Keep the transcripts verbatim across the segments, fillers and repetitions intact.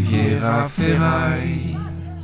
Riviera Ferraille.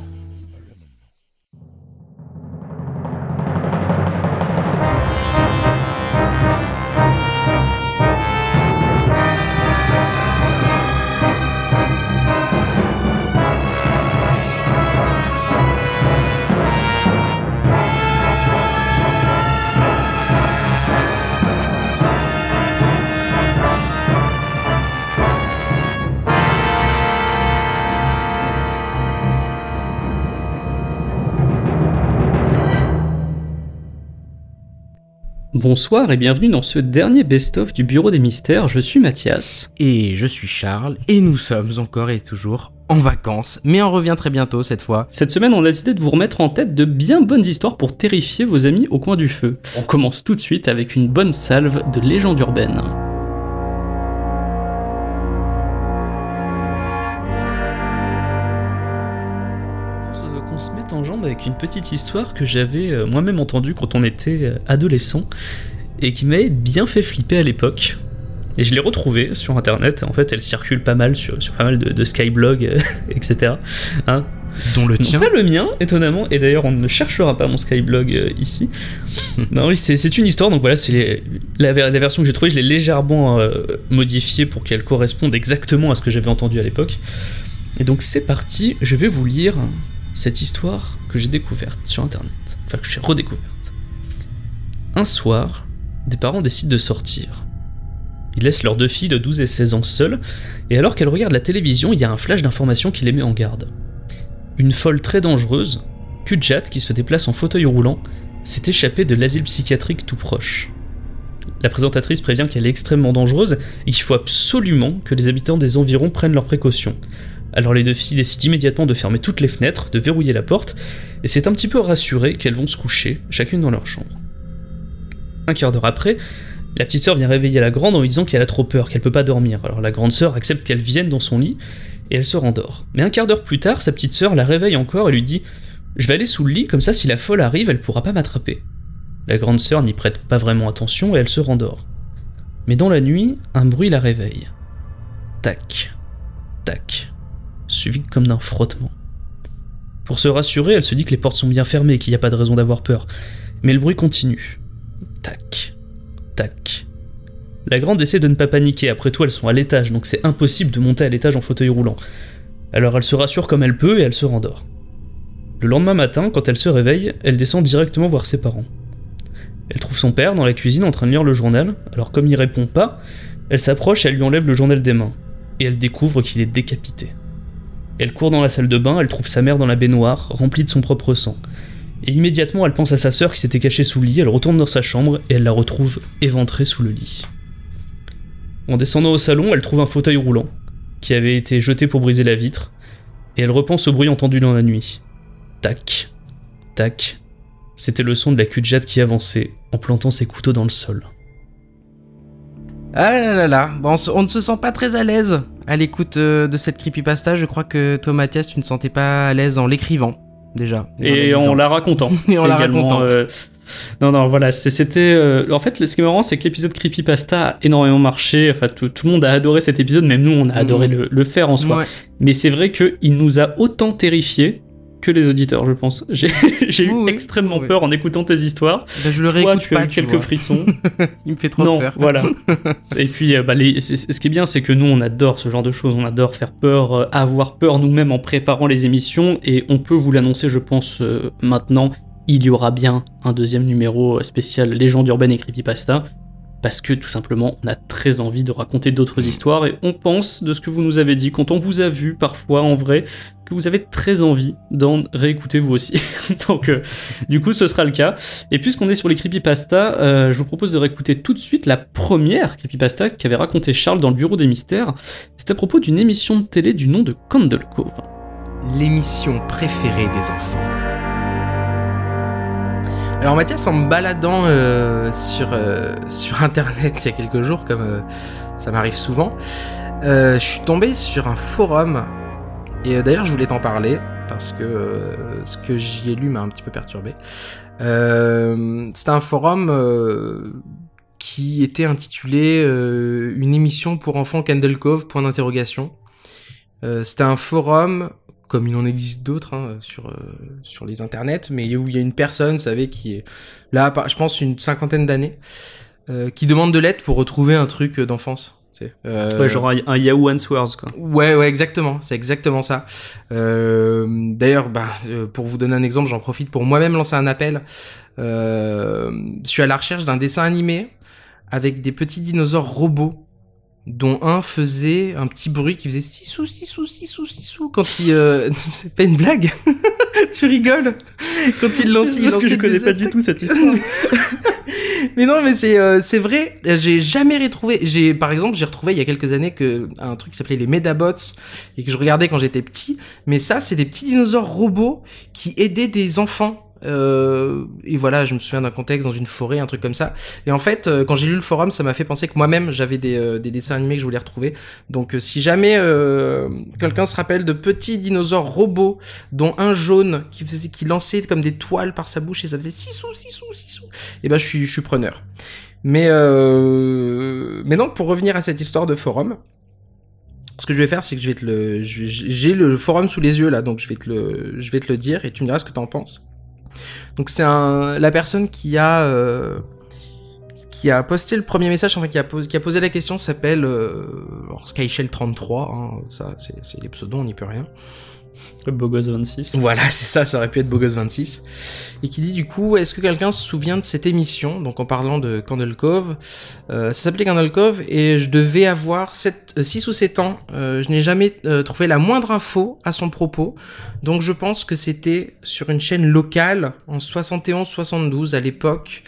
Bonsoir et bienvenue dans ce dernier best-of du Bureau des Mystères, je suis Mathias. Et je suis Charles, et nous sommes encore et toujours en vacances, mais on revient très bientôt cette fois. Cette semaine, on a décidé de vous remettre en tête de bien bonnes histoires pour terrifier vos amis au coin du feu. On commence tout de suite avec une bonne salve de légendes urbaines. On se met en jambe avec une petite histoire que j'avais euh, moi-même entendue quand on était euh, adolescent et qui m'avait bien fait flipper à l'époque. Et je l'ai retrouvée sur internet, en fait elle circule pas mal sur, sur pas mal de, de Skyblog, euh, et cetera. Hein, dont le tien. Pas le mien, étonnamment, et d'ailleurs on ne cherchera pas mon Skyblog euh, ici. Non oui, c'est, c'est une histoire, donc voilà, c'est les, la, la version que j'ai trouvée, je l'ai légèrement euh, modifiée pour qu'elle corresponde exactement à ce que j'avais entendu à l'époque. Et donc c'est parti, je vais vous lire cette histoire que j'ai découverte sur internet, enfin que j'ai redécouverte. Un soir, des parents décident de sortir. Ils laissent leurs deux filles de douze et seize ans seules, et alors qu'elles regardent la télévision, il y a un flash d'information qui les met en garde. Une folle très dangereuse, Kudjat, qui se déplace en fauteuil roulant, s'est échappée de l'asile psychiatrique tout proche. La présentatrice prévient qu'elle est extrêmement dangereuse et qu'il faut absolument que les habitants des environs prennent leurs précautions. Alors les deux filles décident immédiatement de fermer toutes les fenêtres, de verrouiller la porte, et c'est un petit peu rassuré qu'elles vont se coucher, chacune dans leur chambre. Un quart d'heure après, la petite sœur vient réveiller la grande en lui disant qu'elle a trop peur, qu'elle peut pas dormir. Alors la grande sœur accepte qu'elle vienne dans son lit, et elle se rendort. Mais un quart d'heure plus tard, sa petite sœur la réveille encore et lui dit « Je vais aller sous le lit, comme ça si la folle arrive, elle pourra pas m'attraper. » La grande sœur n'y prête pas vraiment attention et elle se rendort. Mais dans la nuit, un bruit la réveille. Tac, tac, suivi comme d'un frottement. Pour se rassurer, elle se dit que les portes sont bien fermées et qu'il n'y a pas de raison d'avoir peur. Mais le bruit continue. Tac, tac. La grande essaie de ne pas paniquer, après tout elles sont à l'étage, donc c'est impossible de monter à l'étage en fauteuil roulant. Alors elle se rassure comme elle peut et elle se rendort. Le lendemain matin, quand elle se réveille, elle descend directement voir ses parents. Elle trouve son père dans la cuisine en train de lire le journal, alors comme il répond pas, elle s'approche et elle lui enlève le journal des mains. Et elle découvre qu'il est décapité. Elle court dans la salle de bain, elle trouve sa mère dans la baignoire, remplie de son propre sang. Et immédiatement, elle pense à sa sœur qui s'était cachée sous le lit, elle retourne dans sa chambre et elle la retrouve éventrée sous le lit. En descendant au salon, elle trouve un fauteuil roulant, qui avait été jeté pour briser la vitre, et elle repense au bruit entendu dans la nuit. Tac, tac, c'était le son de la Kudjat qui avançait, en plantant ses couteaux dans le sol. Ah là là là, bon, on, se, on ne se sent pas très à l'aise à l'écoute euh, de cette creepypasta. Je crois que toi, Mathias, tu ne sentais pas à l'aise en l'écrivant, déjà. Et, et en la racontant. Et en la racontant. Euh, non, non, voilà, c'était... Euh, en fait, ce qui est marrant, c'est que l'épisode creepypasta a énormément marché. Enfin, tout, tout le monde a adoré cet épisode, même nous, on a adoré mmh. le, le faire en soi. Ouais. Mais c'est vrai qu'il nous a autant terrifiés que les auditeurs, je pense. J'ai, j'ai eu oui, extrêmement oui. peur en écoutant tes histoires. Bah, je le Toi, réécoute tu pas, as eu tu quelques vois. frissons. Il me fait trop non, peur. Voilà. Et puis, bah, les, c'est, ce qui est bien, c'est que nous, on adore ce genre de choses. On adore faire peur, euh, avoir peur nous-mêmes en préparant les émissions. Et on peut vous l'annoncer, je pense, euh, maintenant, il y aura bien un deuxième numéro spécial Légendes urbaines et creepypasta. Parce que, tout simplement, on a très envie de raconter d'autres histoires. Et on pense, de ce que vous nous avez dit, quand on vous a vu, parfois, en vrai, que vous avez très envie d'en réécouter vous aussi. Donc, euh, du coup, ce sera le cas. Et puisqu'on est sur les creepypasta, euh, je vous propose de réécouter tout de suite la première creepypasta qu'avait raconté Charles dans le Bureau des Mystères. C'est à propos d'une émission de télé du nom de Candle Cove. L'émission préférée des enfants. Alors Mathias, en me baladant euh, sur, euh, sur internet il y a quelques jours, comme euh, ça m'arrive souvent, euh, je suis tombé sur un forum, et euh, d'ailleurs je voulais t'en parler, parce que euh, ce que j'y ai lu m'a un petit peu perturbé. Euh, c'était un forum euh, qui était intitulé euh, « Une émission pour enfants Candle Cove, point d'interrogation ». Euh, c'était un forum, comme il en existe d'autres hein, sur euh, sur les internets, mais où il y a une personne, vous savez, qui est là, je pense, une cinquantaine d'années, euh, qui demande de l'aide pour retrouver un truc d'enfance. Euh... Ouais, genre un, un Yahoo Answers, quoi. Ouais, ouais, exactement. C'est exactement ça. Euh, d'ailleurs, bah, pour vous donner un exemple, j'en profite pour moi-même lancer un appel. Euh, je suis à la recherche d'un dessin animé avec des petits dinosaures robots, dont un faisait un petit bruit qui faisait sissou, sissou, sissou, sissou quand il... Euh... C'est pas une blague. Tu rigoles. Quand il lançait... Parce que je connais pas du tout cette histoire. Mais non, mais c'est euh, c'est vrai. J'ai jamais retrouvé. J'ai par exemple, j'ai retrouvé il y a quelques années que un truc qui s'appelait les Medabots et que je regardais quand j'étais petit. Mais ça, c'est des petits dinosaures robots qui aidaient des enfants. Euh, et voilà, je me souviens d'un contexte dans une forêt, un truc comme ça. Et en fait, euh, quand j'ai lu le forum, ça m'a fait penser que moi-même j'avais des, euh, des dessins animés que je voulais retrouver. Donc, euh, si jamais euh, quelqu'un se rappelle de petits dinosaures robots, dont un jaune qui faisait, qui lançait comme des toiles par sa bouche et ça faisait sissou, sissou, sissou, et ben je suis, je suis preneur. Mais, euh, mais donc, pour revenir à cette histoire de forum. Ce que je vais faire, c'est que je vais te le, j'ai le forum sous les yeux là, donc je vais te le, je vais te le dire et tu me diras ce que t'en penses. Donc c'est un, la personne qui a euh, qui a posté le premier message, enfin qui a posé, qui a posé la question s'appelle euh, Skyshell trente-trois, hein, ça c'est, c'est les pseudos, on n'y peut rien. Bogos vingt-six. Voilà, c'est ça, ça aurait pu être Bogos vingt-six. Et qui dit du coup, est-ce que quelqu'un se souvient de cette émission, donc en parlant de Candle Cove, euh, ça s'appelait Candle Cove et je devais avoir six ou sept ans, euh, je n'ai jamais euh, trouvé la moindre info à son propos, donc je pense que c'était sur une chaîne locale en soixante et onze soixante-douze à l'époque.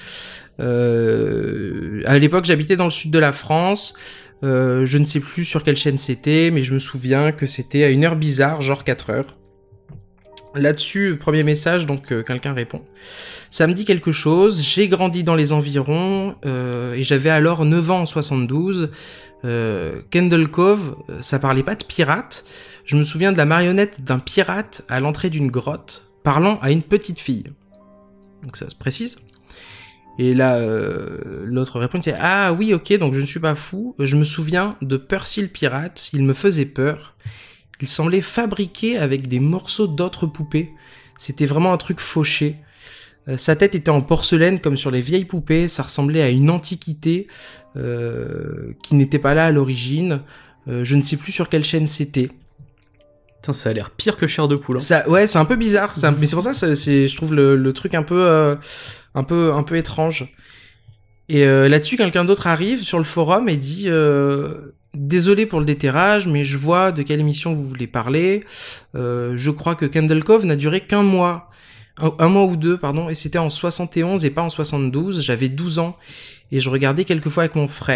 Euh, à l'époque, j'habitais dans le sud de la France. Euh, je ne sais plus sur quelle chaîne c'était, mais je me souviens que c'était à une heure bizarre, genre quatre heures. Là-dessus, premier message, donc euh, quelqu'un répond. Ça me dit quelque chose, j'ai grandi dans les environs, euh, et j'avais alors neuf ans en soixante-douze. Euh, Candle Cove, ça parlait pas de pirates. Je me souviens de la marionnette d'un pirate à l'entrée d'une grotte, parlant à une petite fille. Donc ça se précise. Et là, euh, l'autre répond, c'est « Ah oui, ok, donc je ne suis pas fou. Je me souviens de Percy le pirate, il me faisait peur. Il semblait fabriqué avec des morceaux d'autres poupées. C'était vraiment un truc fauché. Euh, sa tête était en porcelaine comme sur les vieilles poupées. Ça ressemblait à une antiquité euh, qui n'était pas là à l'origine. Euh, je ne sais plus sur quelle chaîne c'était. » Putain, ça a l'air pire que chair de poule. Hein. Ça, ouais, c'est un peu bizarre. C'est un, mais c'est pour ça, ça c'est, je trouve le, le truc un peu, euh, un peu, un peu étrange. Et euh, là-dessus, quelqu'un d'autre arrive sur le forum et dit euh, « Désolé pour le déterrage, mais je vois de quelle émission vous voulez parler. Euh, je crois que Candle Cove n'a duré qu'un mois. Un, un mois ou deux, pardon, et c'était en soixante et onze et pas en soixante-douze. J'avais douze ans et je regardais quelquefois avec mon frère. »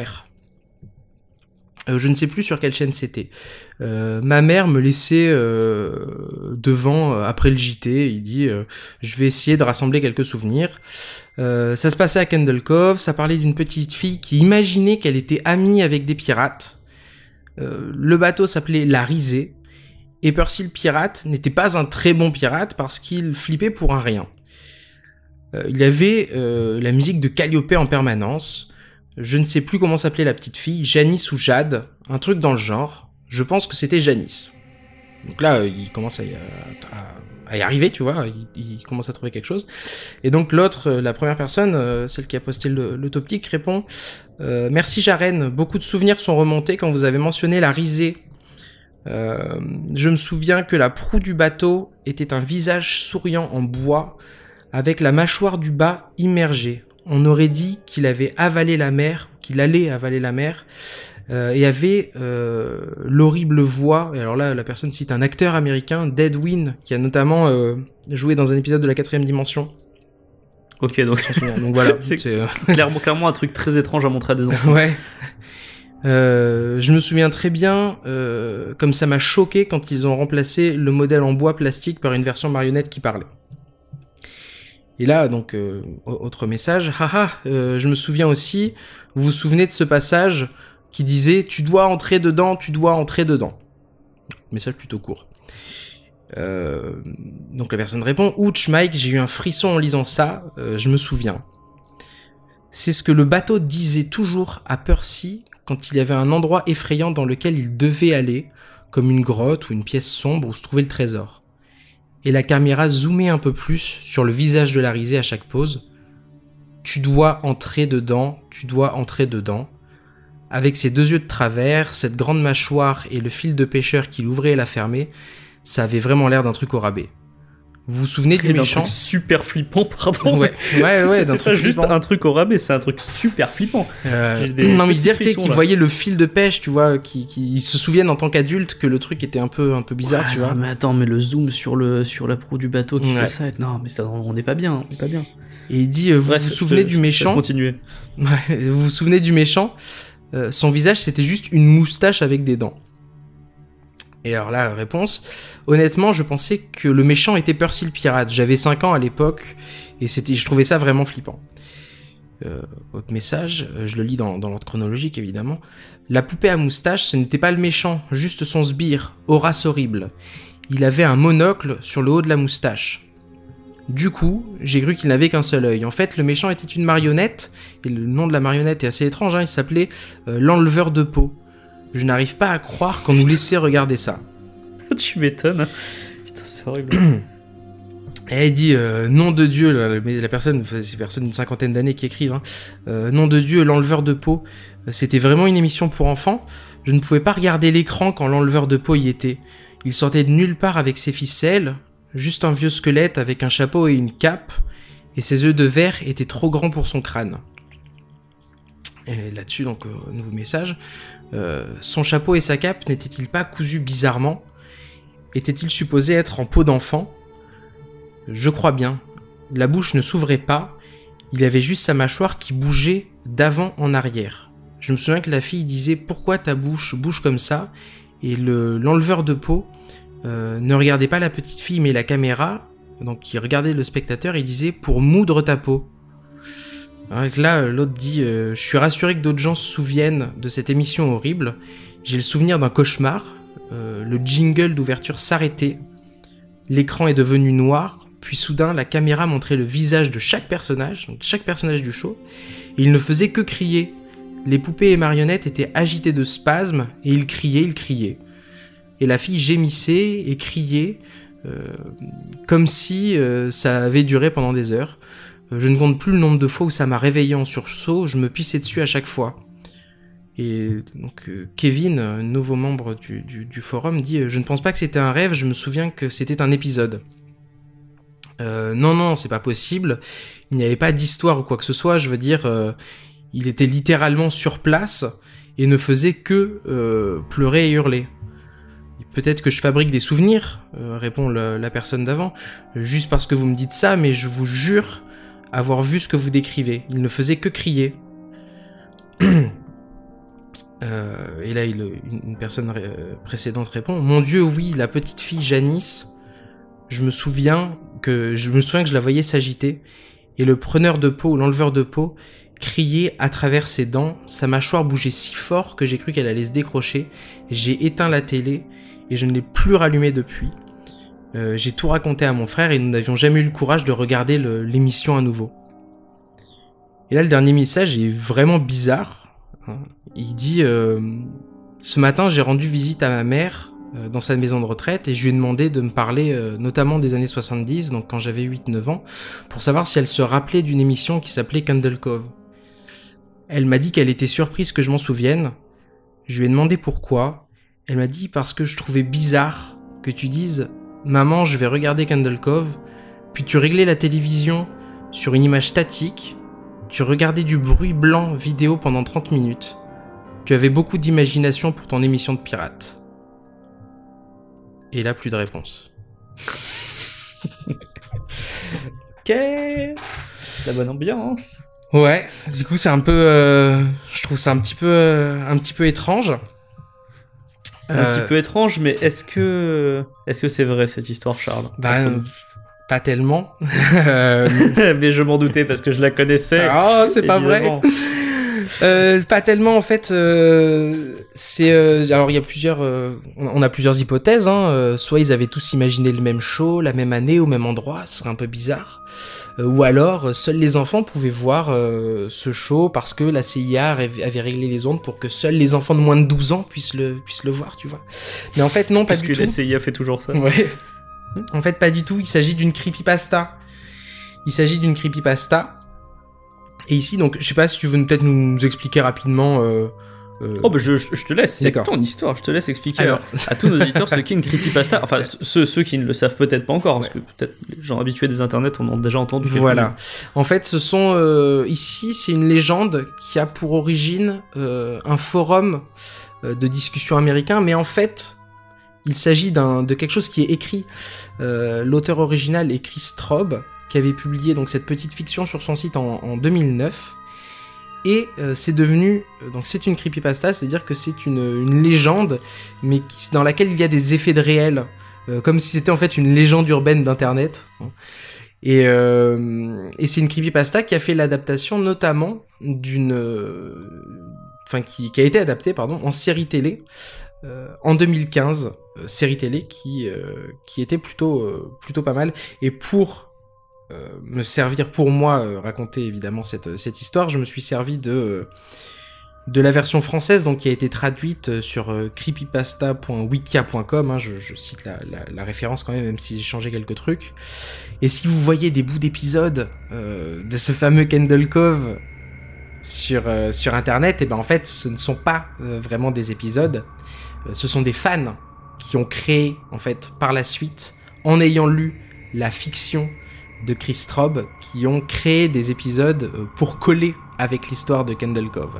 Euh, je ne sais plus sur quelle chaîne c'était. Euh, ma mère me laissait euh, devant euh, après le J T. Il dit euh, je vais essayer de rassembler quelques souvenirs. Euh, ça se passait à Candle Cove. Ça parlait d'une petite fille qui imaginait qu'elle était amie avec des pirates. Euh, le bateau s'appelait La Risée. Et Percy le pirate n'était pas un très bon pirate parce qu'il flippait pour un rien. Euh, il y avait euh, la musique de Calliope en permanence. Je ne sais plus comment s'appelait la petite fille, Janice ou Jade, un truc dans le genre. Je pense que c'était Janice. Donc là, il commence à y, à, à y arriver, tu vois, il, il commence à trouver quelque chose. Et donc l'autre, la première personne, celle qui a posté le, le topic, répond euh, « Merci Jaren, beaucoup de souvenirs sont remontés quand vous avez mentionné la risée. Euh, je me souviens que la proue du bateau était un visage souriant en bois, avec la mâchoire du bas immergée. On aurait dit qu'il avait avalé la mer, qu'il allait avaler la mer, euh, et avait euh, l'horrible voix. Et alors là, la personne cite un acteur américain, Deadwin, qui a notamment euh, joué dans un épisode de la quatrième dimension. Ok, donc, donc voilà. c'est, c'est clairement, clairement un truc très étrange à montrer à des enfants. Ouais. Euh, je me souviens très bien, euh, comme ça m'a choqué quand ils ont remplacé le modèle en bois plastique par une version marionnette qui parlait. Et là, donc, euh, autre message, haha, euh, je me souviens aussi, vous vous souvenez de ce passage qui disait « Tu dois entrer dedans, tu dois entrer dedans ». Message plutôt court. Euh, donc la personne répond « Ouch, Mike, j'ai eu un frisson en lisant ça, euh, je me souviens. » C'est ce que le bateau disait toujours à Percy quand il y avait un endroit effrayant dans lequel il devait aller, comme une grotte ou une pièce sombre où se trouvait le trésor. Et la caméra zoomait un peu plus sur le visage de la risée à chaque pause. Tu dois entrer dedans, tu dois entrer dedans. Avec ses deux yeux de travers, cette grande mâchoire et le fil de pêcheur qui l'ouvrait et la fermait, ça avait vraiment l'air d'un truc au rabais. Vous vous souvenez du Et d'un méchant ? truc super flippant, pardon. Ouais, ouais, ouais, c'est d'un c'est truc pas juste flippant. un truc au rabais, c'est un truc super flippant. Euh, J'ai des non mais petits dire frissons, qu'ils là. voyaient le fil de pêche, tu vois, qui, qui ils se souviennent en tant qu'adultes que le truc était un peu, un peu bizarre, Ouais, tu vois. non, mais attends, mais le zoom sur, le, sur la proue du bateau qui Ouais. fait ça, non, mais ça, on n'est pas bien, on n'est pas bien. Et il dit, euh, vous Bref, vous je souvenez te- du je te laisse méchant ? continuer. Ouais, vous vous souvenez du méchant ? Euh, Son visage, c'était juste une moustache avec des dents. Et alors là, réponse, honnêtement, je pensais que le méchant était Percy le pirate. J'avais cinq ans à l'époque, et c'était, je trouvais ça vraiment flippant. Euh, autre message, euh, je le lis dans, dans l'ordre chronologique, évidemment. La poupée à moustache, ce n'était pas le méchant, juste son sbire, Horace Horrible. Il avait un monocle sur le haut de la moustache. Du coup, j'ai cru qu'il n'avait qu'un seul œil. En fait, le méchant était une marionnette, et le nom de la marionnette est assez étrange, hein, il s'appelait euh, l'enleveur de peau. Je n'arrive pas à croire qu'on nous laissait regarder ça. Tu m'étonnes. Putain, c'est horrible. Et il dit euh, nom de Dieu, la, la personne, c'est personne d'une cinquantaine d'années qui écrivent, hein, euh, nom de Dieu, l'enleveur de peau. C'était vraiment une émission pour enfants. Je ne pouvais pas regarder l'écran quand l'enleveur de peau y était. Il sortait de nulle part avec ses ficelles, juste un vieux squelette avec un chapeau et une cape, et ses yeux de verre étaient trop grands pour son crâne. Et là-dessus, donc, euh, nouveau message. Euh, son chapeau et sa cape n'étaient-ils pas cousus bizarrement ? Était-il supposé être en peau d'enfant ? Je crois bien. La bouche ne s'ouvrait pas, il avait juste sa mâchoire qui bougeait d'avant en arrière. Je me souviens que la fille disait « Pourquoi ta bouche bouge comme ça ?» Et le, l'enleveur de peau euh, ne regardait pas la petite fille mais la caméra, donc il regardait le spectateur et disait « Pour moudre ta peau ». Alors là, l'autre dit euh, « Je suis rassuré que d'autres gens se souviennent de cette émission horrible. J'ai le souvenir d'un cauchemar. Euh, le jingle d'ouverture s'arrêtait. L'écran est devenu noir. Puis soudain, la caméra montrait le visage de chaque personnage, donc chaque personnage du show. Et il ne faisait que crier. Les poupées et marionnettes étaient agitées de spasmes et ils criaient, ils criaient. Et la fille gémissait et criait euh, comme si euh, ça avait duré pendant des heures. Je ne compte plus le nombre de fois où ça m'a réveillé en sursaut, je me pissais dessus à chaque fois. Et donc euh, Kevin, un nouveau membre du, du, du forum, dit « Je ne pense pas que c'était un rêve, je me souviens que c'était un épisode. Euh, » Non, non, c'est pas possible. Il n'y avait pas d'histoire ou quoi que ce soit, je veux dire, euh, il était littéralement sur place et ne faisait que euh, pleurer et hurler. Peut-être que je fabrique des souvenirs, euh, répond le, la personne d'avant, juste parce que vous me dites ça, mais je vous jure avoir vu ce que vous décrivez. Il ne faisait que crier. euh, et là, il, une, une personne ré, précédente répond « Mon Dieu, oui, la petite fille Janice, je me souviens que je me souviens que je la voyais s'agiter, et le preneur de peau ou l'enleveur de peau criait à travers ses dents, sa mâchoire bougeait si fort que j'ai cru qu'elle allait se décrocher. J'ai éteint la télé, et je ne l'ai plus rallumée depuis. Euh, j'ai tout raconté à mon frère et nous n'avions jamais eu le courage de regarder le, l'émission à nouveau. » Et là, le dernier message est vraiment bizarre. Hein. Il dit euh, « Ce matin, j'ai rendu visite à ma mère euh, dans sa maison de retraite et je lui ai demandé de me parler euh, notamment des années soixante-dix, donc quand j'avais huit neuf ans, pour savoir si elle se rappelait d'une émission qui s'appelait Candle Cove. Elle m'a dit qu'elle était surprise que je m'en souvienne. Je lui ai demandé pourquoi. Elle m'a dit parce que je trouvais bizarre que tu dises « Maman, je vais regarder Candle Cove », puis tu réglais la télévision sur une image statique, tu regardais du bruit blanc vidéo pendant trente minutes. Tu avais beaucoup d'imagination pour ton émission de pirate. Et là, plus de réponse. Ok. La bonne ambiance. Ouais, du coup, c'est un peu... Euh, je trouve ça un petit peu, euh, un petit peu étrange. Un Euh, petit peu étrange, mais est-ce que est-ce que c'est vrai cette histoire, Charles? Bah, euh, pas tellement. euh, Mais je m'en doutais parce que je la connaissais. oh, c'est pas vrai. évidemment. Euh, pas tellement en fait. Euh, c'est euh, alors il y a plusieurs, euh, on a plusieurs hypothèses. Hein, euh, soit ils avaient tous imaginé le même show, la même année, au même endroit, ce serait un peu bizarre. Euh, ou alors euh, seuls les enfants pouvaient voir euh, ce show parce que la C I A avait, avait réglé les ondes pour que seuls les enfants de moins de douze ans puissent le puissent le voir, tu vois. Mais en fait non, pas Parce du que tout. la C I A fait toujours ça. Ouais. En fait pas du tout. Il s'agit d'une creepypasta. Il s'agit d'une creepypasta. Et ici donc je sais pas si tu veux peut-être nous expliquer rapidement. Euh, Euh... Oh bah je, je te laisse, c'est D'accord. ton histoire, je te laisse expliquer Alors... à, à tous nos auditeurs ce qu'est une creepypasta, enfin ceux, ceux qui ne le savent peut-être pas encore, parce que peut-être les gens habitués des internets en ont déjà entendu. Voilà, en fait ce sont, euh, ici c'est une légende qui a pour origine euh, un forum euh, de discussion américain, mais en fait il s'agit d'un, de quelque chose qui est écrit, euh, l'auteur original est Chris Straub, qui avait publié donc cette petite fiction sur son site en, en deux mille neuf. Et euh, c'est devenu, donc c'est une creepypasta, c'est-à-dire que c'est une, une légende, mais qui, dans laquelle il y a des effets de réel, euh, comme si c'était en fait une légende urbaine d'internet. Et, euh, et c'est une creepypasta qui a fait l'adaptation notamment d'une, enfin euh, qui, qui a été adaptée pardon en série télé euh, en deux mille quinze, euh, série télé qui euh, qui était plutôt euh, plutôt pas mal. Et pour Euh, me servir pour moi euh, raconter évidemment cette cette histoire, je me suis servi de euh, de la version française donc qui a été traduite sur euh, creepypasta point wikia point com, hein, je, je cite la, la, la référence quand même même si j'ai changé quelques trucs. Et si vous voyez des bouts d'épisodes euh, de ce fameux Candle Cove sur euh, sur internet, et ben en fait ce ne sont pas euh, vraiment des épisodes, euh, ce sont des fans qui ont créé en fait par la suite, en ayant lu la fiction de Chris Straub, qui ont créé des épisodes pour coller avec l'histoire de Candle Cove.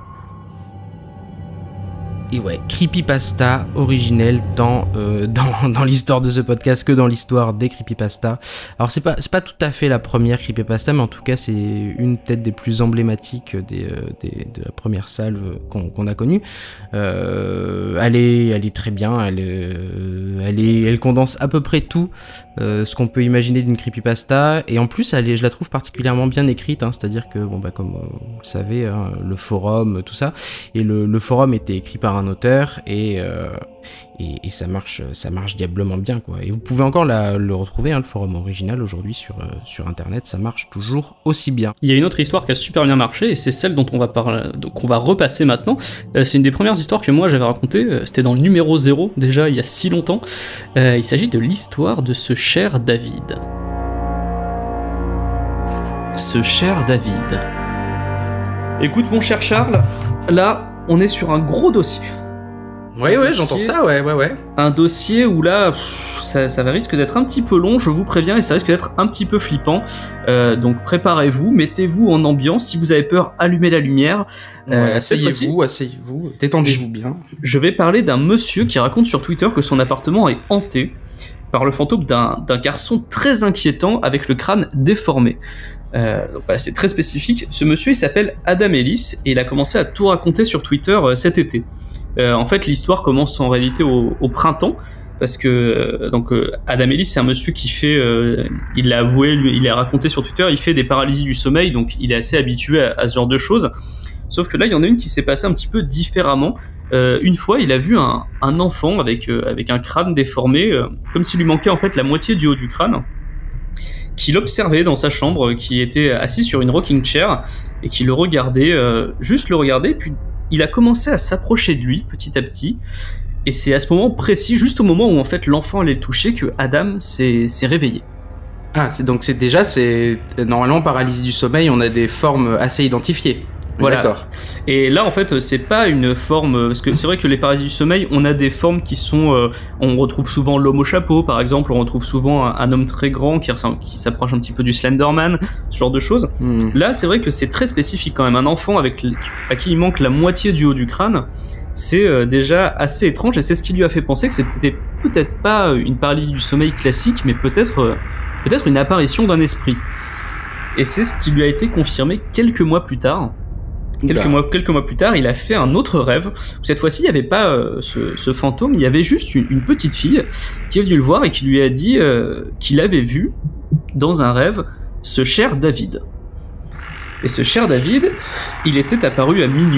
Et ouais, creepypasta originelle tant euh, dans, dans l'histoire de ce podcast que dans l'histoire des creepypasta. Alors c'est pas, c'est pas tout à fait la première creepypasta, mais en tout cas c'est une peut-être des plus emblématiques des, des, de la première salve qu'on, qu'on a connue. Euh, elle, est, elle est très bien, elle, euh, elle, est, elle condense à peu près tout euh, ce qu'on peut imaginer d'une creepypasta, et en plus elle est, je la trouve particulièrement bien écrite, hein, c'est-à-dire que, bon bah comme vous le savez, hein, le forum, tout ça, et le, le forum était écrit par un auteur et, euh, et, et ça marche ça marche diablement bien quoi. Et vous pouvez encore la, le retrouver, hein, le forum original aujourd'hui sur, euh, sur internet, ça marche toujours aussi bien. Il y a une autre histoire qui a super bien marché et c'est celle dont on va parler, donc on va repasser maintenant. Euh, c'est une des premières histoires que moi j'avais racontées, c'était dans le numéro zéro déjà il y a si longtemps. Euh, il s'agit de l'histoire de ce cher David. Ce cher David. Écoute mon cher Charles, là on est sur un gros dossier. Ouais, ouais, j'entends ça, ouais, ouais, ouais. Un dossier où là, pff, ça, ça va risque d'être un petit peu long, je vous préviens, et ça risque d'être un petit peu flippant. Euh, donc préparez-vous, mettez-vous en ambiance. Si vous avez peur, allumez la lumière. Ouais, euh, asseyez-vous, asseyez-vous, détendez-vous bien. Je vais parler d'un monsieur qui raconte sur Twitter que son appartement est hanté par le fantôme d'un, d'un garçon très inquiétant avec le crâne déformé. Euh, donc voilà, c'est très spécifique. Ce monsieur, il s'appelle Adam Ellis et il a commencé à tout raconter sur Twitter euh, cet été. Euh, en fait, l'histoire commence en réalité au, au printemps, parce que euh, donc euh, Adam Ellis, c'est un monsieur qui fait, euh, il l'a avoué, lui, il l'a raconté sur Twitter, il fait des paralysies du sommeil, donc il est assez habitué à, à ce genre de choses. Sauf que là, il y en a une qui s'est passée un petit peu différemment. Euh, une fois, il a vu un, un enfant avec euh, avec un crâne déformé, euh, comme s'il lui manquait en fait la moitié du haut du crâne, qui l'observait dans sa chambre, qui était assis sur une rocking chair et qui le regardait, euh, juste le regardait, puis il a commencé à s'approcher de lui petit à petit, et c'est à ce moment précis, juste au moment où en fait l'enfant allait le toucher, que Adam s'est, s'est réveillé. Ah, c'est, donc c'est déjà, c'est normalement paralysie du sommeil, on a des formes assez identifiées. Voilà. D'accord. Et là, en fait, c'est pas une forme, parce que c'est vrai que les paralysies du sommeil, on a des formes qui sont, euh, on retrouve souvent l'homme au chapeau, par exemple, on retrouve souvent un, un homme très grand qui ressemble, qui s'approche un petit peu du Slenderman, ce genre de choses. Mmh. Là, c'est vrai que c'est très spécifique quand même. Un enfant avec à qui il manque la moitié du haut du crâne, c'est euh, déjà assez étrange, et c'est ce qui lui a fait penser que c'était peut-être pas une paralysie du sommeil classique, mais peut-être, euh, peut-être une apparition d'un esprit. Et c'est ce qui lui a été confirmé quelques mois plus tard. Quelques mois, quelques mois plus tard, il a fait un autre rêve. Cette fois-ci, il n'y avait pas euh, ce, ce fantôme, il y avait juste une, une petite fille qui est venue le voir et qui lui a dit euh, qu'il avait vu, dans un rêve, ce cher David. Et ce cher David, il était apparu à minuit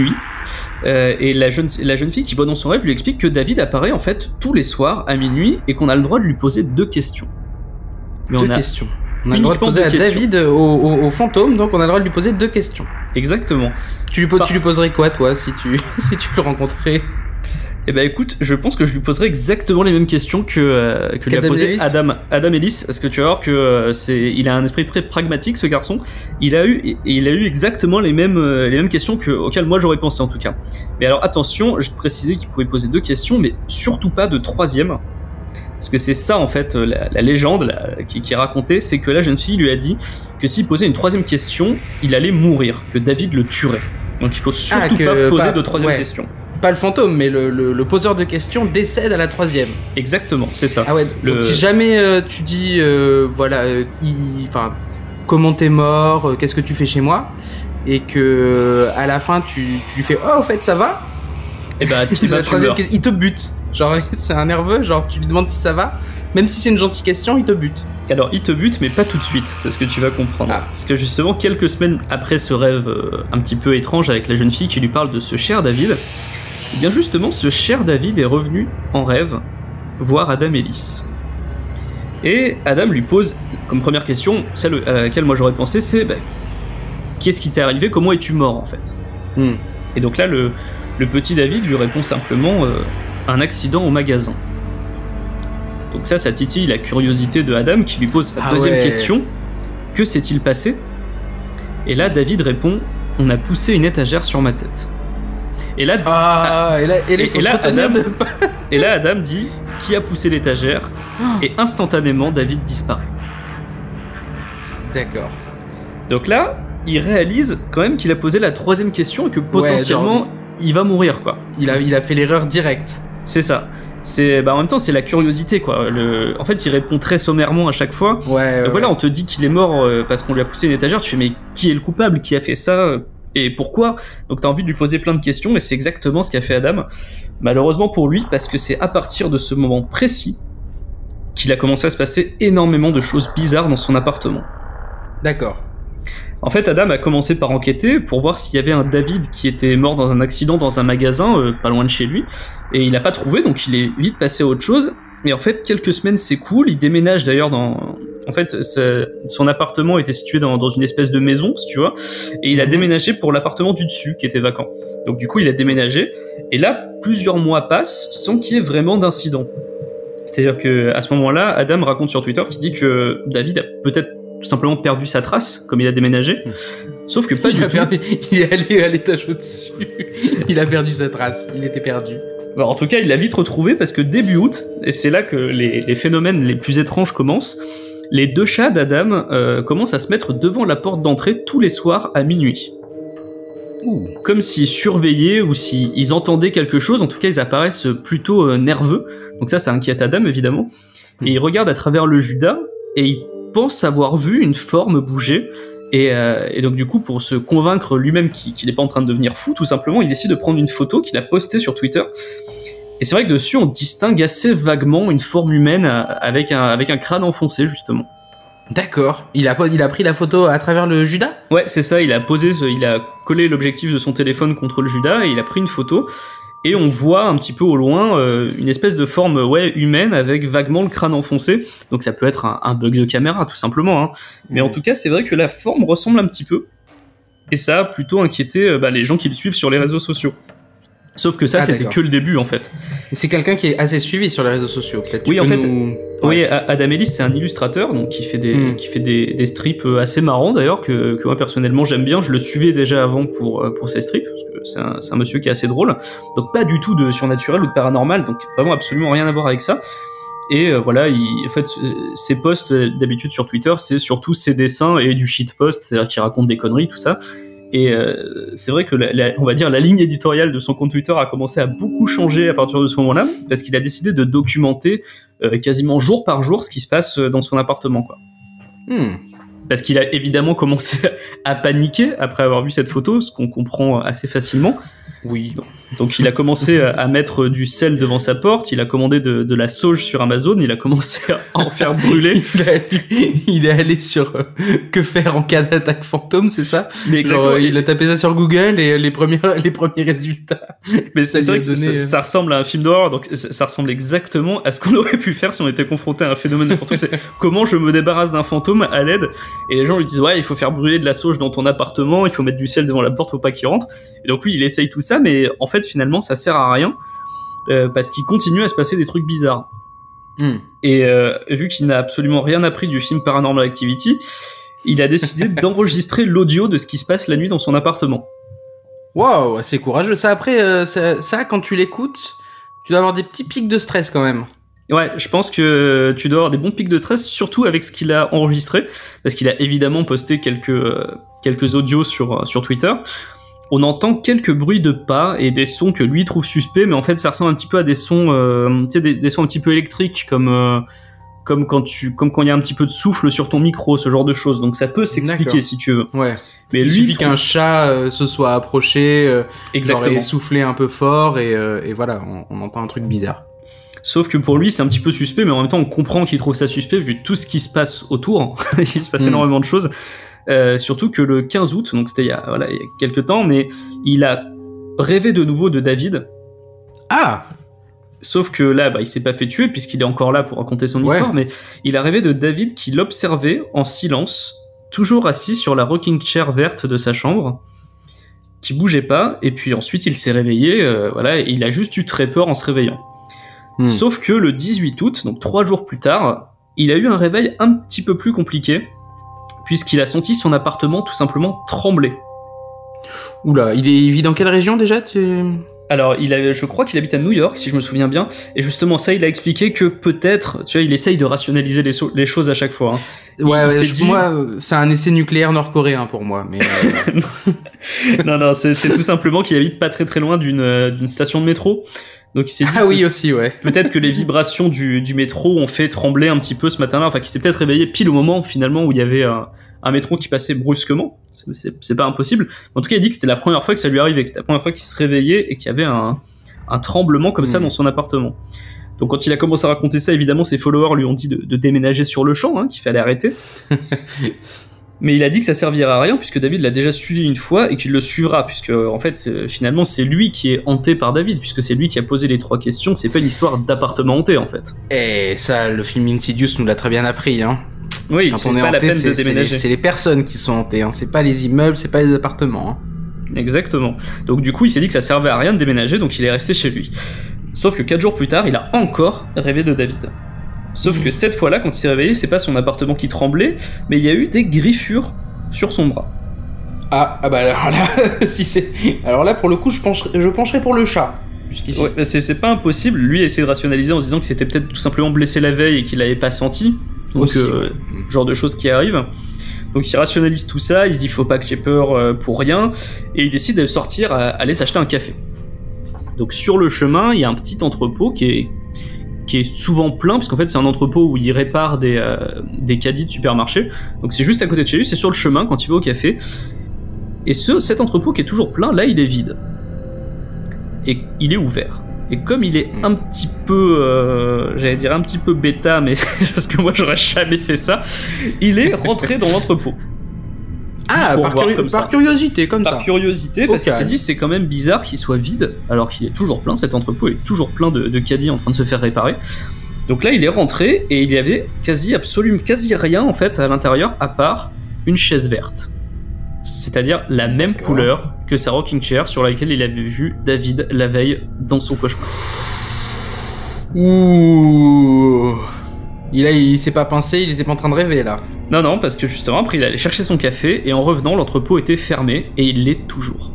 Euh, et la jeune, la jeune fille qui voit dans son rêve lui explique que David apparaît en fait tous les soirs à minuit et qu'on a le droit de lui poser deux questions. Mais deux on a questions. On a le droit de poser à questions. David au, au, au fantôme, donc on a le droit de lui poser deux questions. Exactement. Tu lui, po- Par... tu lui poserais quoi, toi, si tu, si tu le rencontrais? Eh ben écoute, je pense que je lui poserai exactement les mêmes questions que, euh, que lui a posé Adam, Adam Ellis, parce que tu vas voir que euh, c'est, il a un esprit très pragmatique, ce garçon. Il a eu, il a eu exactement les mêmes, euh, les mêmes questions que, auxquelles moi j'aurais pensé en tout cas. Mais alors attention, je te précisais qu'il pouvait poser deux questions, mais surtout pas de troisième. Parce que c'est ça en fait, la, la légende la, qui, qui est racontée, c'est que la jeune fille lui a dit que s'il posait une troisième question, il allait mourir, que David le tuerait. Donc il faut surtout ah, pas poser pas, de troisième ouais. question. Pas le fantôme, mais le, le, le poseur de questions décède à la troisième. Exactement, c'est ça. Ah ouais, le... donc si jamais euh, tu dis, euh, voilà, enfin, euh, comment t'es mort, euh, qu'est-ce que tu fais chez moi, et que euh, à la fin tu, tu lui fais, oh, au fait, ça va. Et bah, tu la troisième question, il te bute. Genre, c'est un nerveux, genre, tu lui demandes si ça va, même si c'est une gentille question, il te bute. Alors, il te bute, mais pas tout de suite, c'est ce que tu vas comprendre. Ah. Parce que justement, quelques semaines après ce rêve euh, un petit peu étrange avec la jeune fille qui lui parle de ce cher David, et bien justement, ce cher David est revenu en rêve voir Adam Ellis. Et Adam lui pose, comme première question, celle à laquelle moi j'aurais pensé, c'est bah, qu'est-ce qui t'est arrivé, comment es-tu mort en fait hmm. Et donc là, le, le petit David lui répond simplement euh, un accident au magasin. Donc ça, ça titille la curiosité de Adam qui lui pose sa ah deuxième ouais. question. Que s'est-il passé ? Et là, David répond, on a poussé une étagère sur ma tête. Et là, ah, et là, et et, et là, Adam, de... et là Adam dit, qui a poussé l'étagère ? Et instantanément, David disparaît. D'accord. Donc là, il réalise quand même qu'il a posé la troisième question et que potentiellement, ouais, genre... il va mourir, quoi. Il a, il a fait l'erreur directe. C'est ça. C'est, bah en même temps, c'est la curiosité, quoi. Le, en fait, il répond très sommairement à chaque fois. Ouais. ouais Donc voilà, ouais. on te dit qu'il est mort euh, parce qu'on lui a poussé une étagère. Tu fais, mais qui est le coupable ? Qui a fait ça ? Et pourquoi ? Donc t'as envie de lui poser plein de questions, et c'est exactement ce qu'a fait Adam. Malheureusement pour lui, parce que c'est à partir de ce moment précis qu'il a commencé à se passer énormément de choses bizarres dans son appartement. D'accord. En fait, Adam a commencé par enquêter pour voir s'il y avait un David qui était mort dans un accident dans un magasin, euh, pas loin de chez lui, et il n'a pas trouvé, donc il est vite passé à autre chose. Et en fait, quelques semaines s'écoulent, il déménage d'ailleurs dans... En fait, son appartement était situé dans, dans une espèce de maison, si tu vois, et il a déménagé pour l'appartement du dessus, qui était vacant. Donc du coup, il a déménagé, et là, plusieurs mois passent sans qu'il y ait vraiment d'incident. C'est-à-dire qu'à ce moment-là, Adam raconte sur Twitter qu'il dit que David a peut-être tout simplement perdu sa trace, comme il a déménagé, sauf que pas il du a tout. Perdu, il est allé à l'étage au-dessus, il a perdu sa trace, il était perdu. Alors, en tout cas, il l'a vite retrouvé parce que début août, et c'est là que les, les phénomènes les plus étranges commencent, les deux chats d'Adam euh, commencent à se mettre devant la porte d'entrée tous les soirs à minuit. Ouh. Comme s'ils surveillaient ou s'ils entendaient quelque chose, en tout cas ils apparaissent plutôt euh, nerveux, donc ça ça inquiète Adam évidemment, mmh. et il regarde à travers le Judas, et il pense avoir vu une forme bouger, et, euh, et donc du coup pour se convaincre lui-même qu'il, qu'il est pas en train de devenir fou, tout simplement il décide de prendre une photo qu'il a postée sur Twitter. Et c'est vrai que dessus, on distingue assez vaguement une forme humaine avec un, avec un crâne enfoncé, justement. D'accord. Il a, il a pris la photo à travers le Judas ? Ouais, c'est ça. Il a posé, il a collé l'objectif de son téléphone contre le Judas et il a pris une photo. Et on voit un petit peu au loin euh, une espèce de forme ouais, humaine avec vaguement le crâne enfoncé. Donc ça peut être un, un bug de caméra, tout simplement. Hein. Mais mmh. en tout cas, c'est vrai que la forme ressemble un petit peu. Et ça a plutôt inquiété euh, bah, les gens qui le suivent sur les réseaux sociaux. Sauf que ça, ah, c'était d'accord. que le début, en fait. Et c'est quelqu'un qui est assez suivi sur les réseaux sociaux, peut-être. Oui, en fait, nous... oui, Adam Ellis, c'est un illustrateur, donc qui fait des, mm. qui fait des, des strips assez marrants, d'ailleurs, que, que moi, personnellement, j'aime bien. Je le suivais déjà avant pour, pour ses strips, parce que c'est un, c'est un monsieur qui est assez drôle. Donc, pas du tout de surnaturel ou de paranormal, donc vraiment absolument rien à voir avec ça. Et euh, voilà, il, en fait, ses posts, d'habitude, sur Twitter, c'est surtout ses dessins et du shitpost, c'est-à-dire qu'il raconte des conneries, tout ça. Et euh, c'est vrai que la, la, on va dire la ligne éditoriale de son compte Twitter a commencé à beaucoup changer à partir de ce moment-là, parce qu'il a décidé de documenter euh, quasiment jour par jour ce qui se passe dans son appartement, quoi. Hmm. parce qu'il a évidemment commencé à paniquer après avoir vu cette photo, ce qu'on comprend assez facilement. Oui. Donc il a commencé à mettre du sel devant sa porte, il a commandé de, de la sauge sur Amazon, il a commencé à en faire brûler. il, a, il est allé sur euh, que faire en cas d'attaque fantôme, c'est ça? Mais Genre, euh, il a tapé ça sur Google et les premiers, les premiers résultats. Mais c'est vrai que donné, ça, euh... ça ressemble à un film d'horreur, donc ça, ça ressemble exactement à ce qu'on aurait pu faire si on était confronté à un phénomène de fantôme. C'est comment je me débarrasse d'un fantôme à l'aide. Et les gens lui disent ouais, il faut faire brûler de la sauge dans ton appartement, il faut mettre du sel devant la porte pour pas qu'il rentre. Et donc lui, il essaye tout ça, mais en fait finalement ça sert à rien euh, parce qu'il continue à se passer des trucs bizarres. Mm. Et euh, vu qu'il n'a absolument rien appris du film Paranormal Activity, il a décidé d'enregistrer l'audio de ce qui se passe la nuit dans son appartement. Waouh, c'est courageux. Ça après, euh, ça, ça quand tu l'écoutes, tu dois avoir des petits pics de stress quand même. Ouais, je pense que tu dois avoir des bons pics de stress, surtout avec ce qu'il a enregistré, parce qu'il a évidemment posté quelques euh, quelques audios sur sur Twitter. On entend quelques bruits de pas et des sons que lui trouve suspects, mais en fait ça ressemble un petit peu à des sons, euh, tu sais, des, des sons un petit peu électriques, comme euh, comme quand tu, comme quand il y a un petit peu de souffle sur ton micro, ce genre de choses. Donc ça peut s'expliquer. D'accord. Si tu veux. Ouais. Mais il lui suffit trouve... qu'un chat euh, se soit approché, euh, exactement, soufflé un peu fort et, euh, et voilà, on, on entend un truc bizarre. Sauf que pour lui, c'est un petit peu suspect, mais en même temps, on comprend qu'il trouve ça suspect vu tout ce qui se passe autour. Il se passe mmh. énormément de choses. Euh, surtout que le quinze août, donc c'était il y a, voilà, il y a quelques temps, mais il a rêvé de nouveau de David. Ah! Sauf que là, bah, il s'est pas fait tuer puisqu'il est encore là pour raconter son ouais. histoire, mais il a rêvé de David qui l'observait en silence, toujours assis sur la rocking chair verte de sa chambre, qui bougeait pas, et puis ensuite il s'est réveillé, euh, voilà, et il a juste eu très peur en se réveillant. Hmm. Sauf que le dix-huit août, donc trois jours plus tard, il a eu un réveil un petit peu plus compliqué, puisqu'il a senti son appartement tout simplement trembler. Oula, il, est, il vit dans quelle région déjà tu... Alors, il a, je crois qu'il habite à New York, si je me souviens bien, et justement ça, il a expliqué que peut-être, tu vois, il essaye de rationaliser les, so- les choses à chaque fois. Hein. Ouais, ouais je, dit... moi, c'est un essai nucléaire nord-coréen pour moi, mais... Euh... non, non, c'est, c'est tout simplement qu'il habite pas très très loin d'une, d'une station de métro. Donc il s'est dit ah oui aussi ouais. peut-être que les vibrations du, du métro ont fait trembler un petit peu ce matin-là, enfin qu'il s'est peut-être réveillé pile au moment finalement où il y avait un, un métro qui passait brusquement, c'est, c'est, c'est pas impossible. En tout cas il dit que c'était la première fois que ça lui arrivait, que c'était la première fois qu'il se réveillait et qu'il y avait un, un tremblement comme mmh. ça dans son appartement. Donc quand il a commencé à raconter ça, évidemment ses followers lui ont dit de, de déménager sur le champ, hein, qu'il fallait arrêter. Mais il a dit que ça servirait à rien puisque David l'a déjà suivi une fois et qu'il le suivra, puisque en fait euh, finalement c'est lui qui est hanté par David, puisque c'est lui qui a posé les trois questions, c'est pas une histoire d'appartement hanté en fait. Et ça, le film Insidious nous l'a très bien appris, hein. Oui, quand c'est pas hanté, la peine c'est, de déménager. C'est les, c'est les personnes qui sont hantées, hein. C'est pas les immeubles, c'est pas les appartements. Hein. Exactement. Donc du coup il s'est dit que ça servait à rien de déménager, donc il est resté chez lui. Sauf que quatre jours plus tard, il a encore rêvé de David. Sauf mmh. que cette fois-là, quand il s'est réveillé, c'est pas son appartement qui tremblait, mais il y a eu des griffures sur son bras. Ah, ah bah alors là, si c'est... Alors là, pour le coup, je pencherai, je pencherai pour le chat. Ouais, c'est, c'est pas impossible. Lui a essayé de rationaliser en se disant que c'était peut-être tout simplement blessé la veille et qu'il l'avait pas senti. Donc, Aussi, euh, ouais. genre de choses qui arrivent. Donc il rationalise tout ça, il se dit faut pas que j'ai peur euh, pour rien, et il décide de sortir, à aller s'acheter un café. Donc sur le chemin, il y a un petit entrepôt qui est qui est souvent plein, parce qu'en fait c'est un entrepôt où il répare des, euh, des caddies de supermarché, donc c'est juste à côté de chez lui, c'est sur le chemin quand il va au café, et ce, cet entrepôt qui est toujours plein, là il est vide, et il est ouvert, et comme il est un petit peu, euh, j'allais dire un petit peu bêta, mais parce que moi j'aurais jamais fait ça, il est rentré dans l'entrepôt. Ah, par, curi- comme par curiosité, comme par ça. Par curiosité, parce okay. qu'il s'est dit c'est quand même bizarre qu'il soit vide, alors qu'il est toujours plein, cet entrepôt est toujours plein de, de caddies en train de se faire réparer. Donc là, il est rentré et il y avait quasi absolument quasi rien en fait à l'intérieur, à part une chaise verte. C'est-à-dire la même D'accord. couleur que sa rocking chair sur laquelle il avait vu David la veille dans son cauchemar. Ouh. Il, a, il s'est pas pincé, il était pas en train de rêver là. Non, non, parce que justement, après, il allait chercher son café, et en revenant, l'entrepôt était fermé, et il l'est toujours.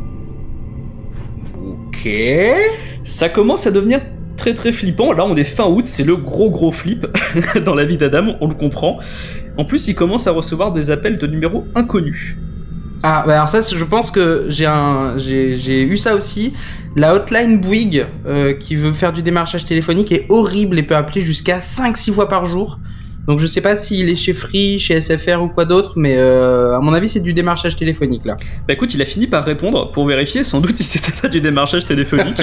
Ok... Ça commence à devenir très très flippant. Là, on est fin août, c'est le gros gros flip dans la vie d'Adam, on le comprend. En plus, il commence à recevoir des appels de numéros inconnus. Ah, bah alors ça, je pense que j'ai, un, j'ai, j'ai eu ça aussi. La hotline Bouygues, euh, qui veut faire du démarchage téléphonique, est horrible et peut appeler jusqu'à cinq six fois par jour. Donc je sais pas s'il est chez Free, chez S F R ou quoi d'autre, mais euh, à mon avis c'est du démarchage téléphonique là. Bah écoute, il a fini par répondre pour vérifier, sans doute si c'était pas du démarchage téléphonique.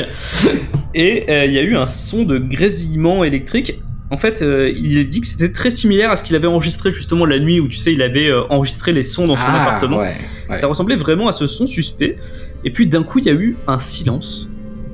Et il euh, y a eu un son de grésillement électrique. En fait, euh, il dit que c'était très similaire à ce qu'il avait enregistré justement la nuit où tu sais, il avait euh, enregistré les sons dans son ah, appartement. Ouais, ouais. Ça ressemblait vraiment à ce son suspect. Et puis d'un coup, il y a eu un silence.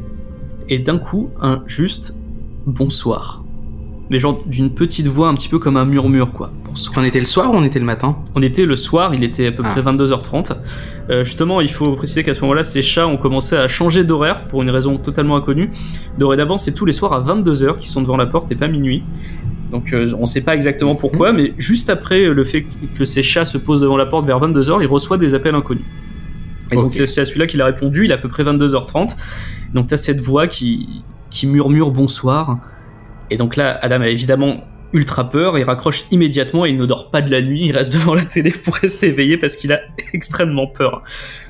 Et d'un coup, un juste bonsoir. Mais genre d'une petite voix un petit peu comme un murmure quoi. Bonsoir. On était le soir ou on était le matin ? On était le soir, il était à peu ah. près vingt-deux heures trente. Euh, justement, il faut préciser qu'à ce moment-là, ces chats ont commencé à changer d'horaire pour une raison totalement inconnue. Dorénavant, c'est tous les soirs à vingt-deux heures qu'ils sont devant la porte et pas minuit. Donc euh, on sait pas exactement pourquoi, mmh. mais juste après le fait que ces chats se posent devant la porte vers vingt-deux heures, il reçoit des appels inconnus. Et okay. donc c'est, c'est à celui-là qu'il a répondu, il est à peu près vingt-deux heures trente. Donc t'as cette voix qui, qui murmure bonsoir. Et donc là, Adam a évidemment ultra peur, il raccroche immédiatement et il ne dort pas de la nuit, il reste devant la télé pour rester éveillé parce qu'il a extrêmement peur.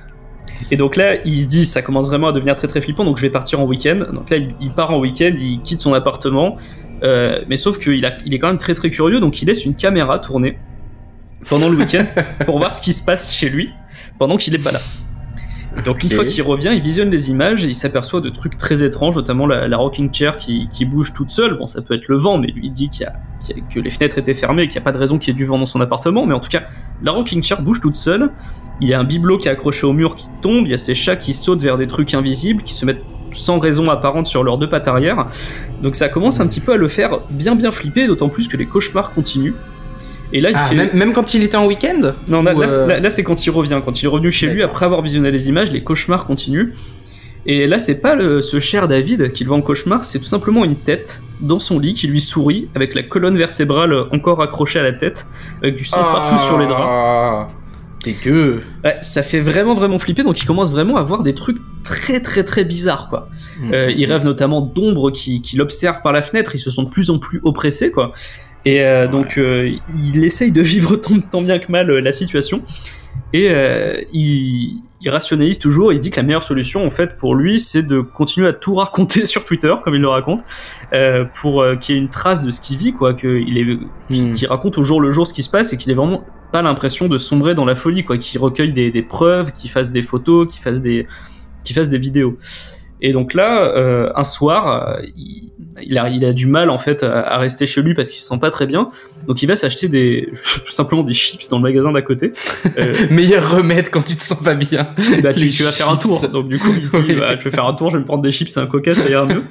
Et donc là, il se dit, ça commence vraiment à devenir très très flippant, donc je vais partir en week-end. Donc là, il, il part en week-end, il quitte son appartement, euh, mais sauf qu'il a, il est quand même très très curieux, donc il laisse une caméra tourner pendant le week-end pour voir ce qui se passe chez lui pendant qu'il est pas là. Donc une okay. fois qu'il revient, il visionne les images et il s'aperçoit de trucs très étranges, notamment la, la rocking chair qui, qui bouge toute seule. Bon, ça peut être le vent, mais lui il dit qu'il y a, qu'il y a, que les fenêtres étaient fermées et qu'il n'y a pas de raison qu'il y ait du vent dans son appartement. Mais en tout cas, la rocking chair bouge toute seule. Il y a un bibelot qui est accroché au mur qui tombe. Il y a ces chats qui sautent vers des trucs invisibles, qui se mettent sans raison apparente sur leurs deux pattes arrière. Donc ça commence un petit peu à le faire bien bien flipper, d'autant plus que les cauchemars continuent. Et là, il ah, fait... même, même quand il était en week-end ? Non, là, Ou là, euh... là, là c'est quand il revient. Quand il est revenu chez D'accord. lui, après avoir visionné les images, les cauchemars continuent. Et là, c'est pas le, ce cher David qui le voit en cauchemar, c'est tout simplement une tête dans son lit qui lui sourit, avec la colonne vertébrale encore accrochée à la tête, avec du sang ah, partout sur les draps. Dégueu. Ouais, ça fait vraiment vraiment flipper, donc il commence vraiment à voir des trucs très très très bizarres, quoi. Mmh. Euh, il rêve notamment d'ombres qui, qui l'observent par la fenêtre, ils se sont de plus en plus oppressés, quoi. Et euh, ouais. donc euh, il essaye de vivre tant, tant bien que mal euh, la situation et euh, il, il rationalise toujours, il se dit que la meilleure solution en fait pour lui c'est de continuer à tout raconter sur Twitter comme il le raconte euh, pour euh, qu'il y ait une trace de ce qu'il vit quoi, qu'il, est, mm. qu'il raconte au jour le jour ce qui se passe et qu'il ait vraiment pas l'impression de sombrer dans la folie quoi, qu'il recueille des, des preuves, qu'il fasse des photos, qu'il fasse des, qu'il fasse des vidéos. Et donc là, euh, un soir, euh, il, il, a, il a du mal en fait à, à rester chez lui parce qu'il se sent pas très bien. Donc il va s'acheter des, tout simplement des chips dans le magasin d'à côté. Euh, Meilleur remède quand tu te sens pas bien. Bah, tu, tu vas faire un tour. Donc du coup, il se dit, bah, je vais faire un tour, je vais me prendre des chips et un coca, ça ira mieux.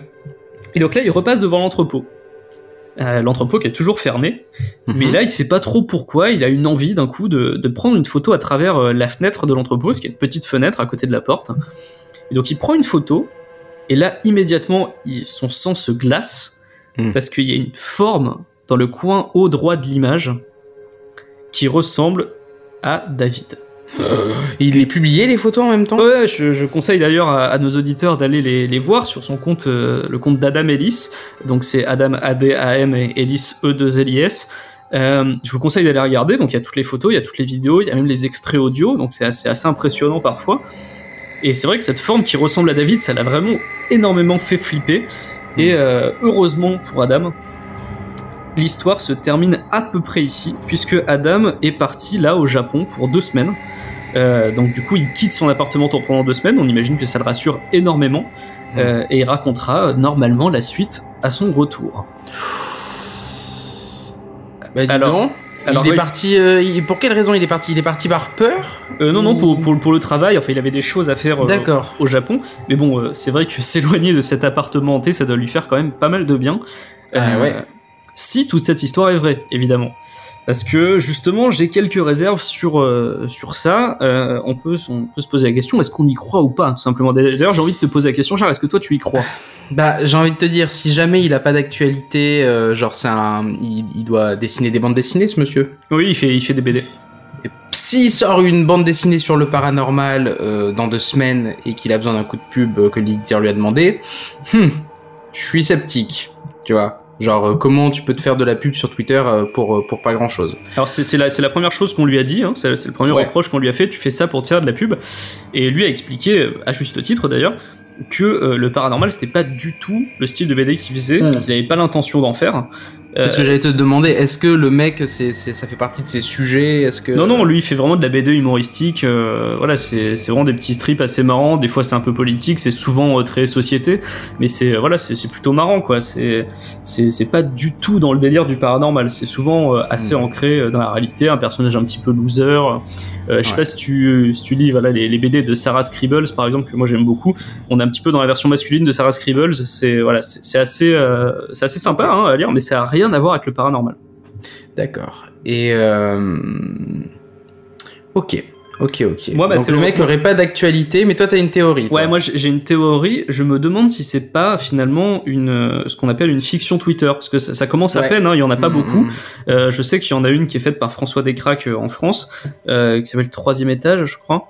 Et donc là, il repasse devant l'entrepôt. Euh, l'entrepôt qui est toujours fermé. Mm-hmm. Mais là, il sait pas trop pourquoi. Il a une envie d'un coup de, de prendre une photo à travers euh, la fenêtre de l'entrepôt, parce qu'il y a une petite fenêtre à côté de la porte. Et donc il prend une photo, et là immédiatement il, son sang se glace, mmh. parce qu'il y a une forme dans le coin haut droit de l'image qui ressemble à David. Euh, il est publié les photos en même temps ? Ouais, je, je conseille d'ailleurs à, à nos auditeurs d'aller les, les voir sur son compte, euh, le compte d'Adam Ellis, donc c'est Adam A D A M et Ellis E deux L I S. Euh, je vous conseille d'aller regarder, donc il y a toutes les photos, il y a toutes les vidéos, il y a même les extraits audio, donc c'est assez, assez impressionnant parfois. Et c'est vrai que cette forme qui ressemble à David, ça l'a vraiment énormément fait flipper. Et euh, heureusement pour Adam, l'histoire se termine à peu près ici, puisque Adam est parti là au Japon pour deux semaines. Euh, donc du coup, il quitte son appartement pendant deux semaines. On imagine que ça le rassure énormément. Euh, et il racontera normalement la suite à son retour. Bah dis Alors, donc. Alors, il est ouais, parti. Euh, il, pour quelle raison il est parti ? Il est parti par peur ? euh, Non, ou... non, pour, pour, pour le travail. Enfin, il avait des choses à faire euh, au Japon. Mais bon, euh, c'est vrai que s'éloigner de cet appartement hanté, ça doit lui faire quand même pas mal de bien. Euh, ah ouais. Si toute cette histoire est vraie, évidemment. Parce que justement, j'ai quelques réserves sur euh, sur ça. Euh, on peut on peut se poser la question, est-ce qu'on y croit ou pas, tout simplement. D'ailleurs, j'ai envie de te poser la question, Charles. Est-ce que toi, tu y crois ? Bah, j'ai envie de te dire, si jamais il a pas d'actualité, euh, genre c'est un, il, il doit dessiner des bandes dessinées, ce monsieur. Oui, il fait il fait des B D. Et s'il sort une bande dessinée sur le paranormal euh, dans deux semaines et qu'il a besoin d'un coup de pub euh, que l'éditeur lui a demandé, hmm, je suis sceptique, tu vois. Genre, euh, comment tu peux te faire de la pub sur Twitter euh, pour, euh, pour pas grand-chose ? Alors, c'est, c'est, la, c'est la première chose qu'on lui a dit, hein, c'est, c'est le premier ouais. reproche qu'on lui a fait, tu fais ça pour te faire de la pub. Et lui a expliqué, à juste titre d'ailleurs, que euh, le paranormal, c'était pas du tout le style de B D qu'il faisait, mmh. qu'il avait pas l'intention d'en faire. C'est euh, ce que j'allais te demander. Est-ce que le mec, c'est, c'est, ça fait partie de ses sujets? Est-ce que... Non, non, lui, il fait vraiment de la B D humoristique. Euh, voilà, c'est, c'est vraiment des petits strips assez marrants. Des fois, c'est un peu politique. C'est souvent euh, très société. Mais c'est, voilà, c'est, c'est plutôt marrant, quoi. C'est, c'est, c'est pas du tout dans le délire du paranormal. C'est souvent euh, assez mmh. ancré euh, dans la réalité. Un personnage un petit peu loser. Euh, je sais ouais. pas si tu, si tu lis voilà, les, les B D de Sarah Scribbles, par exemple, que moi j'aime beaucoup. On est un petit peu dans la version masculine de Sarah Scribbles. C'est, voilà, c'est, c'est, assez, euh, c'est assez sympa hein, à lire, mais ça a rien à voir avec le paranormal. D'accord. Et euh... ok, ok, ok. Moi, donc le mec aurait pas d'actualité, mais toi t'as une théorie. Toi. Ouais, moi j'ai une théorie. Je me demande si c'est pas finalement une ce qu'on appelle une fiction Twitter, parce que ça, ça commence à ouais. peine. Hein, il y en a pas mmh, beaucoup. Mmh. Euh, je sais qu'il y en a une qui est faite par François Descraques en France, euh, qui s'appelle Troisième Étage, je crois.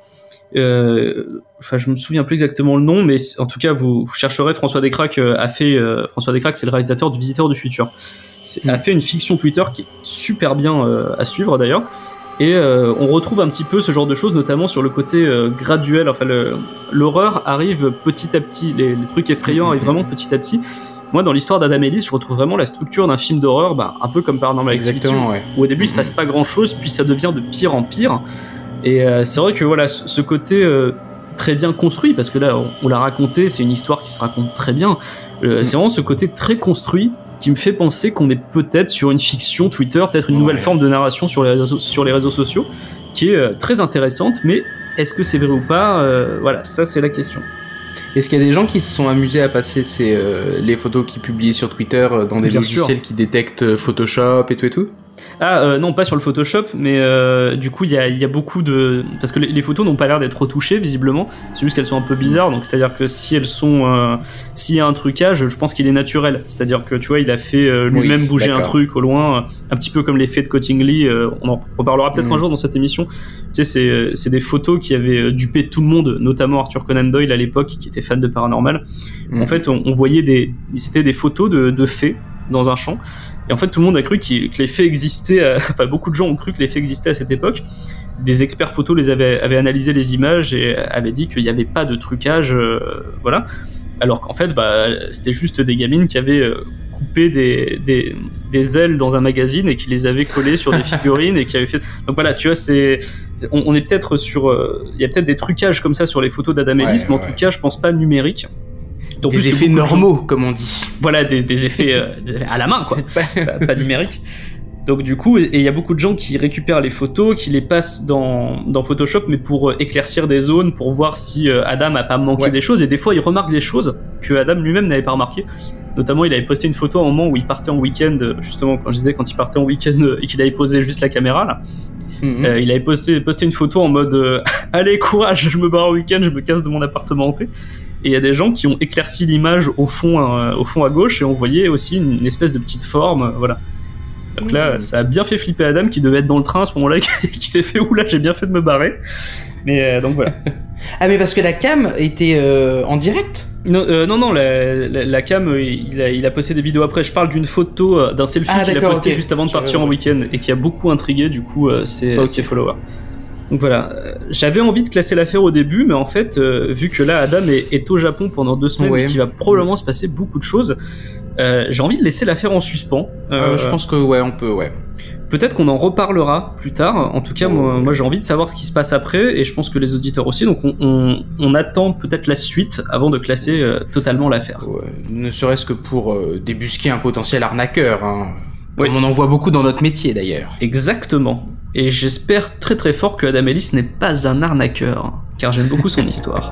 Euh, enfin, je me souviens plus exactement le nom, mais en tout cas, vous, vous chercherez. François Descraques a fait. Euh, François Descraques, c'est le réalisateur du Visiteur du Futur. C'est, mmh. a fait une fiction Twitter qui est super bien euh, à suivre d'ailleurs. Et euh, on retrouve un petit peu ce genre de choses, notamment sur le côté euh, graduel. Enfin, le, l'horreur arrive petit à petit. Les, les trucs effrayants mmh. arrivent vraiment petit à petit. Moi, dans l'histoire d'Adam Ellis, je retrouve vraiment la structure d'un film d'horreur, bah, un peu comme Paranormal Activity, ouais. où au début il se passe pas grand chose, puis ça devient de pire en pire. Et euh, c'est vrai que voilà, ce côté euh, très bien construit, parce que là, on, on l'a raconté, c'est une histoire qui se raconte très bien. Euh, mmh. C'est vraiment ce côté très construit qui me fait penser qu'on est peut-être sur une fiction Twitter, peut-être une ouais. nouvelle forme de narration sur les réseaux, sur les réseaux sociaux, qui est euh, très intéressante, mais est-ce que c'est vrai ou pas euh, Voilà, ça c'est la question. Est-ce qu'il y a des gens qui se sont amusés à passer ces, euh, les photos qu'ils publiaient sur Twitter dans des Bien logiciels sûr. qui détectent Photoshop et tout et tout? Ah euh, non, pas sur le Photoshop, mais euh, du coup il y a, y a beaucoup de... Parce que les, les photos n'ont pas l'air d'être retouchées visiblement, c'est juste qu'elles sont un peu bizarres, donc c'est-à-dire que si elles sont... Euh, s'il y a un trucage, je pense qu'il est naturel, c'est-à-dire que tu vois, il a fait euh, lui-même oui, bouger d'accord. un truc au loin, un petit peu comme l'effet de Cottingley, euh, on en reparlera peut-être mmh. un jour dans cette émission. Tu sais, c'est, c'est des photos qui avaient dupé tout le monde, notamment Arthur Conan Doyle à l'époque, qui était fan de paranormal. Mmh. En fait, on, on voyait des... C'était des photos de, de fées dans un champ, et en fait tout le monde a cru que les faits existaient à... enfin beaucoup de gens ont cru que les faits existaient à cette époque. Des experts photos les avaient, avaient analysé les images et avaient dit qu'il n'y avait pas de trucage, euh, voilà, alors qu'en fait bah, c'était juste des gamines qui avaient euh, coupé des, des, des ailes dans un magazine et qui les avaient collées sur des figurines et qui avaient fait... Donc voilà, tu vois, c'est... On, on est peut-être sur... Il euh, y a peut-être des trucages comme ça sur les photos d'Adam Ellis, ouais, mais en ouais. tout cas je pense pas numériques. Donc, des effets normaux, gens... comme on dit. Voilà, des, des effets euh, à la main, quoi, pas, pas numériques. Donc du coup, et il y a beaucoup de gens qui récupèrent les photos, qui les passent dans, dans Photoshop, mais pour euh, éclaircir des zones, pour voir si euh, Adam a pas manqué ouais. des choses, et des fois il remarque des choses que Adam lui-même n'avait pas remarquées. Notamment, il avait posté une photo à un moment où il partait en week-end, justement, quand je disais quand il partait en week-end et qu'il avait posé juste la caméra, là. Mm-hmm. Euh, il avait posté, posté une photo en mode euh, « Allez, courage, je me barre en week-end, je me casse de mon appartement hanté ». Et il y a des gens qui ont éclairci l'image au fond, euh, au fond à gauche, et on voyait aussi une, une espèce de petite forme, euh, voilà. Donc là, mmh. ça a bien fait flipper Adam, qui devait être dans le train à ce moment-là, qui s'est fait « Oula, j'ai bien fait de me barrer ». Mais euh, donc voilà. Ah mais parce que la cam était euh, en direct ? Non, euh, non, non, la, la, la cam, il a, il a posté des vidéos après. Je parle d'une photo, d'un selfie ah, qu'il a posté okay. juste avant de partir en week-end et qui a beaucoup intrigué, du coup, euh, ses, okay. ses followers. Donc voilà, j'avais envie de classer l'affaire au début, mais en fait, euh, vu que là, Adam est, est au Japon pendant deux semaines ouais. et qu'il va probablement se passer beaucoup de choses, euh, j'ai envie de laisser l'affaire en suspens. Euh, euh, je pense que ouais, on peut, ouais. Peut-être qu'on en reparlera plus tard. En tout cas, moi, moi j'ai envie de savoir ce qui se passe après, et je pense que les auditeurs aussi. Donc on, on, on attend peut-être la suite avant de classer euh, totalement l'affaire. Ouais, ne serait-ce que pour euh, débusquer un potentiel arnaqueur, hein. Comme oui. on en voit beaucoup dans notre métier d'ailleurs. Exactement. Et j'espère très très fort que Adam Ellis n'est pas un arnaqueur, car j'aime beaucoup son histoire.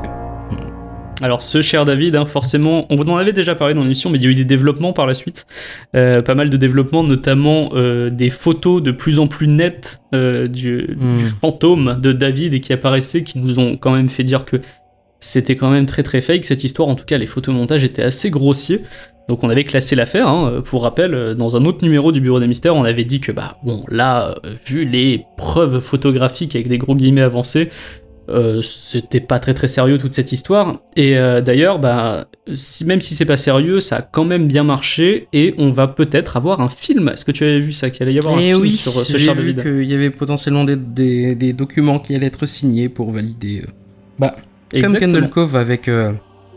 Alors ce cher David, hein, forcément, on vous en avait déjà parlé dans l'émission, mais il y a eu des développements par la suite, euh, pas mal de développements, notamment euh, des photos de plus en plus nettes euh, du, mmh. du fantôme de David et qui apparaissaient, qui nous ont quand même fait dire que c'était quand même très très fake cette histoire. En tout cas, les photomontages étaient assez grossiers. Donc on avait classé l'affaire, hein. Pour rappel, dans un autre numéro du Bureau des Mystères, on avait dit que bah bon là, euh, vu les preuves photographiques avec des gros guillemets avancés, euh, c'était pas très très sérieux toute cette histoire. Et euh, d'ailleurs, bah si, même si c'est pas sérieux, ça a quand même bien marché et on va peut-être avoir un film. Est-ce que tu avais vu ça, qu'il allait y avoir un et film oui, sur ce j'ai cher vu David ? Qu'il y avait potentiellement des, des, des documents qui allaient être signés pour valider. Euh, bah Exactement. Comme Candle Cove avec. Euh...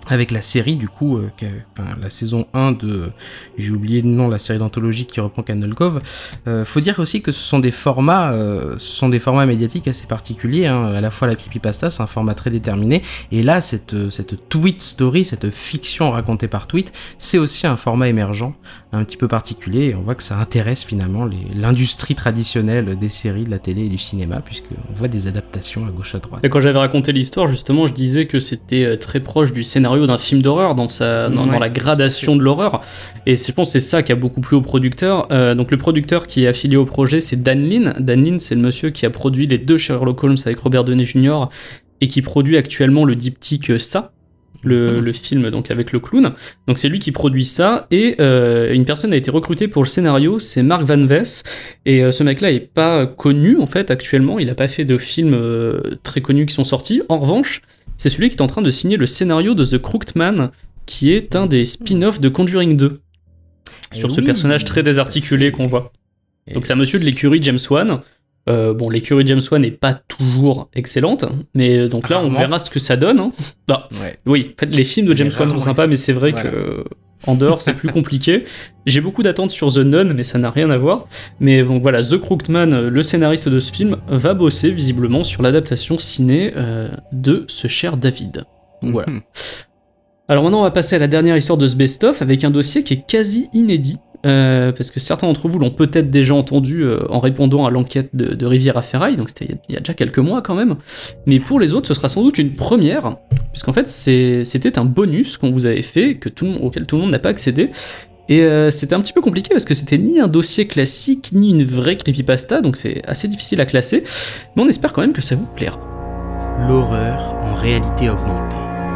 avec la série du coup, euh, enfin, la saison un de, j'ai oublié le nom, la série d'anthologie qui reprend Candle Cove. Euh, faut dire aussi que ce sont des formats, euh, ce sont des formats médiatiques assez particuliers. Hein. À la fois la creepypasta, c'est un format très déterminé, et là cette cette tweet story, cette fiction racontée par tweet, c'est aussi un format émergent, un petit peu particulier. Et on voit que ça intéresse finalement les, l'industrie traditionnelle des séries, de la télé et du cinéma, puisque on voit des adaptations à gauche à droite. Et quand j'avais raconté l'histoire, justement, je disais que c'était très proche du scénario d'un film d'horreur dans, sa, dans, ouais, dans la gradation de l'horreur, et je pense que c'est ça qui a beaucoup plu au producteur. Euh, donc le producteur qui est affilié au projet, c'est Dan Lin. Dan Lin, c'est le monsieur qui a produit les deux Sherlock Holmes avec Robert Downey junior et qui produit actuellement le diptyque Ça, le, mmh. le film donc avec le clown. Donc c'est lui qui produit ça, et euh, une personne a été recrutée pour le scénario, c'est Mark Van Vess, et euh, ce mec-là est pas connu en fait actuellement, il a pas fait de films euh, très connus qui sont sortis. En revanche, c'est celui qui est en train de signer le scénario de The Crooked Man, qui est un des spin-offs de Conjuring deux, et sur oui, ce personnage très désarticulé qu'on voit. Donc c'est un monsieur de l'écurie James Wan. Euh, bon, l'écurie James Wan n'est pas toujours excellente, mais donc là, on verra ce que ça donne. Hein. Bah, ouais. Oui, en fait, les films de James Wan sont sympas, mais c'est vrai voilà. que... En dehors, c'est plus compliqué. J'ai beaucoup d'attentes sur The Nun, mais ça n'a rien à voir. Mais bon, voilà, The Crooked Man, le scénariste de ce film, va bosser visiblement sur l'adaptation ciné euh, de ce cher David. Donc, voilà. Mm-hmm. Alors maintenant, on va passer à la dernière histoire de ce best-of, avec un dossier qui est quasi inédit. Euh, parce que certains d'entre vous l'ont peut-être déjà entendu euh, en répondant à l'enquête de, de Rivière à Ferraille, donc c'était il y a déjà quelques mois quand même, mais pour les autres ce sera sans doute une première, puisqu'en fait c'est, c'était un bonus qu'on vous avait fait, que tout le monde, auquel tout le monde n'a pas accédé, et euh, c'était un petit peu compliqué parce que c'était ni un dossier classique, ni une vraie creepypasta, donc c'est assez difficile à classer, mais on espère quand même que ça vous plaira. L'horreur en réalité augmentée.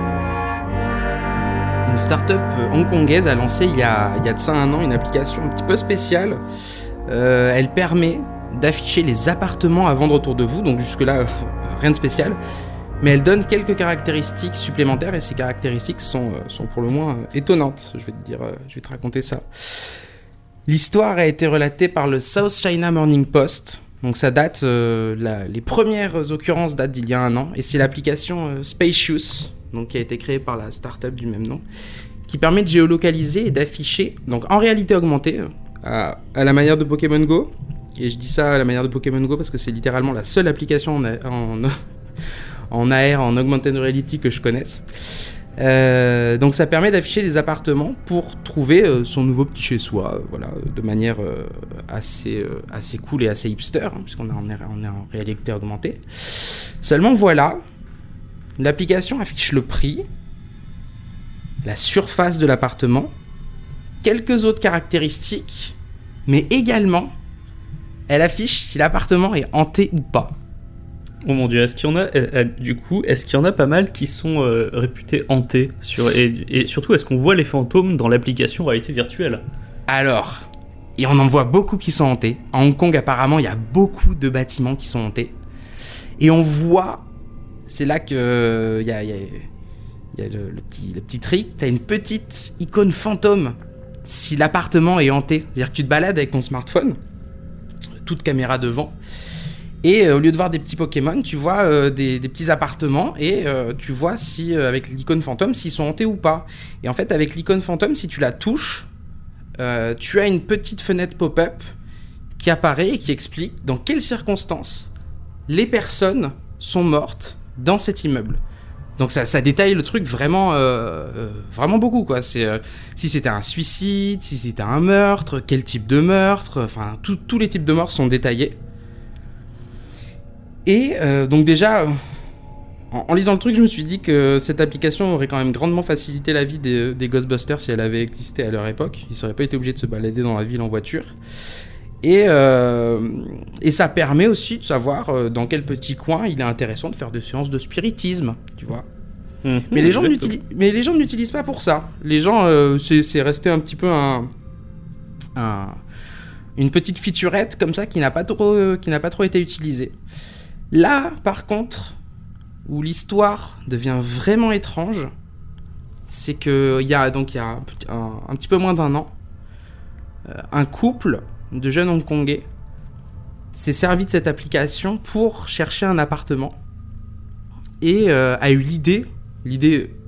Une start-up hongkongaise a lancé il y a, il y a de ça un an une application un petit peu spéciale. Euh, elle permet d'afficher les appartements à vendre autour de vous, donc jusque-là, euh, rien de spécial. Mais elle donne quelques caractéristiques supplémentaires, et ces caractéristiques sont, euh, sont pour le moins euh, étonnantes. Je vais te dire, euh, je vais te raconter ça. L'histoire a été relatée par le South China Morning Post. Donc ça date, euh, la, les premières occurrences datent d'il y a un an, et c'est l'application euh, Spacious, donc qui a été créée par la start-up du même nom, qui permet de géolocaliser et d'afficher, donc en réalité augmentée, à, à la manière de Pokémon Go. Et je dis ça à la manière de Pokémon Go parce que c'est littéralement la seule application en, en, en A R, en Augmented Reality que je connaisse. Euh, donc ça permet d'afficher des appartements pour trouver euh, son nouveau petit chez-soi, euh, voilà, de manière euh, assez, euh, assez cool et assez hipster, hein, puisqu'on est en, on est en réalité augmentée. Seulement voilà, l'application affiche le prix, la surface de l'appartement, quelques autres caractéristiques, mais également, elle affiche si l'appartement est hanté ou pas. Oh mon dieu, est-ce qu'il y en a, euh, du coup, est-ce qu'il y en a pas mal qui sont euh, réputés hantés sur, et, et surtout, est-ce qu'on voit les fantômes dans l'application réalité virtuelle ? Alors, et on en voit beaucoup qui sont hantés. À Hong Kong, apparemment, il y a beaucoup de bâtiments qui sont hantés. Et on voit, c'est là que il y a, y a, y a le, le, petit, le petit trick, t'as une petite icône fantôme si l'appartement est hanté. C'est-à-dire que tu te balades avec ton smartphone, toute caméra devant, et euh, au lieu de voir des petits Pokémon, tu vois euh, des, des petits appartements, et euh, tu vois si euh, avec l'icône fantôme s'ils sont hantés ou pas. Et en fait, avec l'icône fantôme, si tu la touches, euh, tu as une petite fenêtre pop-up qui apparaît et qui explique dans quelles circonstances les personnes sont mortes dans cet immeuble. Donc ça, ça détaille le truc vraiment, euh, euh, vraiment beaucoup, quoi. C'est euh, si c'était un suicide, si c'était un meurtre, quel type de meurtre, enfin tous les types de morts sont détaillés. Et euh, donc déjà, en, en lisant le truc, je me suis dit que cette application aurait quand même grandement facilité la vie des, des Ghostbusters si elle avait existé à leur époque. Ils n'auraient pas été obligés de se balader dans la ville en voiture. Et, euh, et ça permet aussi de savoir euh, dans quel petit coin il est intéressant de faire des séances de spiritisme, tu vois. Mmh, mais, les gens mais les gens ne l'utilisent pas pour ça. Les gens, euh, c'est, c'est resté un petit peu un, un, une petite featurette comme ça qui n'a pas trop, euh, qui n'a pas trop été utilisée. Là, par contre, où l'histoire devient vraiment étrange, c'est qu'il y a, donc, il y a un, un, un petit peu moins d'un an, euh, un couple de jeunes Hongkongais s'est servi de cette application pour chercher un appartement et euh, a eu l'idée, l'idée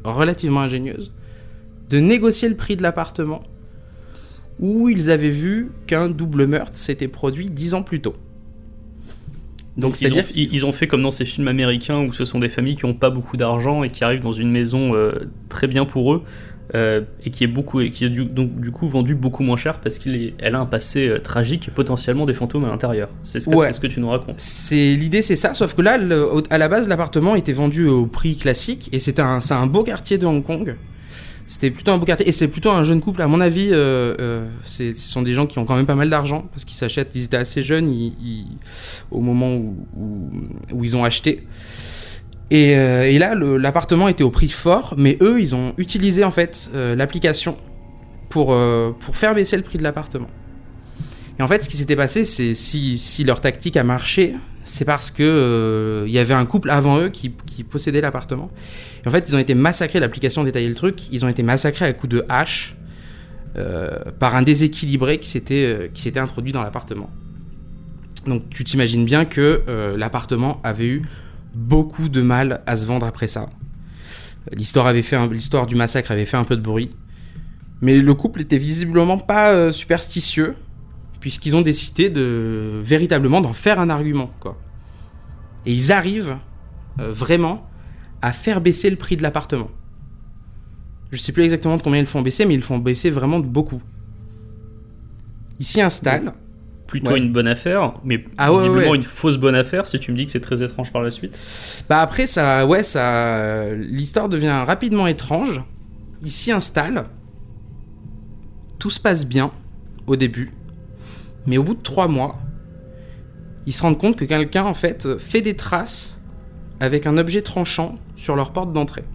relativement ingénieuse de négocier le prix de l'appartement où ils avaient vu qu'un double meurtre s'était produit dix ans plus tôt. Donc, Donc ils, ont, qu'ils... ils ont fait comme dans ces films américains où ce sont des familles qui n'ont pas beaucoup d'argent et qui arrivent dans une maison euh, très bien pour eux euh, et qui est, beaucoup, et qui est du, donc, du coup vendue beaucoup moins cher parce qu'elle a un passé euh, tragique et potentiellement des fantômes à l'intérieur. C'est ce, que, ouais. c'est ce que tu nous racontes. C'est, l'idée c'est ça, sauf que là, le, à la base, l'appartement était vendu au prix classique et c'était un, c'est un beau quartier de Hong Kong. C'était plutôt un beau quartier et c'est plutôt un jeune couple à mon avis. Euh, euh, c'est, ce sont des gens qui ont quand même pas mal d'argent parce qu'ils s'achètent. Ils étaient assez jeunes ils, ils, au moment où, où, où ils ont acheté. Et, euh, et là, le, l'appartement était au prix fort, mais eux, ils ont utilisé en fait euh, l'application pour euh, pour faire baisser le prix de l'appartement. Et en fait, ce qui s'était passé, c'est si si leur tactique a marché, c'est parce que euh, y avait un couple avant eux qui, qui possédait l'appartement. Et en fait, ils ont été massacrés, l'application détaillait le truc, ils ont été massacrés à coups de hache euh, par un déséquilibré qui s'était, euh, qui s'était introduit dans l'appartement. Donc tu t'imagines bien que euh, l'appartement avait eu beaucoup de mal à se vendre après ça. L'histoire, avait fait un, l'histoire du massacre avait fait un peu de bruit. Mais le couple était visiblement pas euh, superstitieux, puisqu'ils ont décidé de véritablement d'en faire un argument, quoi. Et ils arrivent euh, vraiment à faire baisser le prix de l'appartement. Je sais plus exactement de combien ils le font baisser, mais ils le font baisser vraiment de beaucoup. Ils s'y installent. Plutôt ouais. une bonne affaire, mais ah, visiblement ouais, ouais. une fausse bonne affaire, si tu me dis que c'est très étrange par la suite. Bah après, ça, ouais, ça, l'histoire devient rapidement étrange. Ils s'y installent. Tout se passe bien au début. Mais au bout de trois mois, ils se rendent compte que quelqu'un, en fait, fait des traces avec un objet tranchant sur leur porte d'entrée.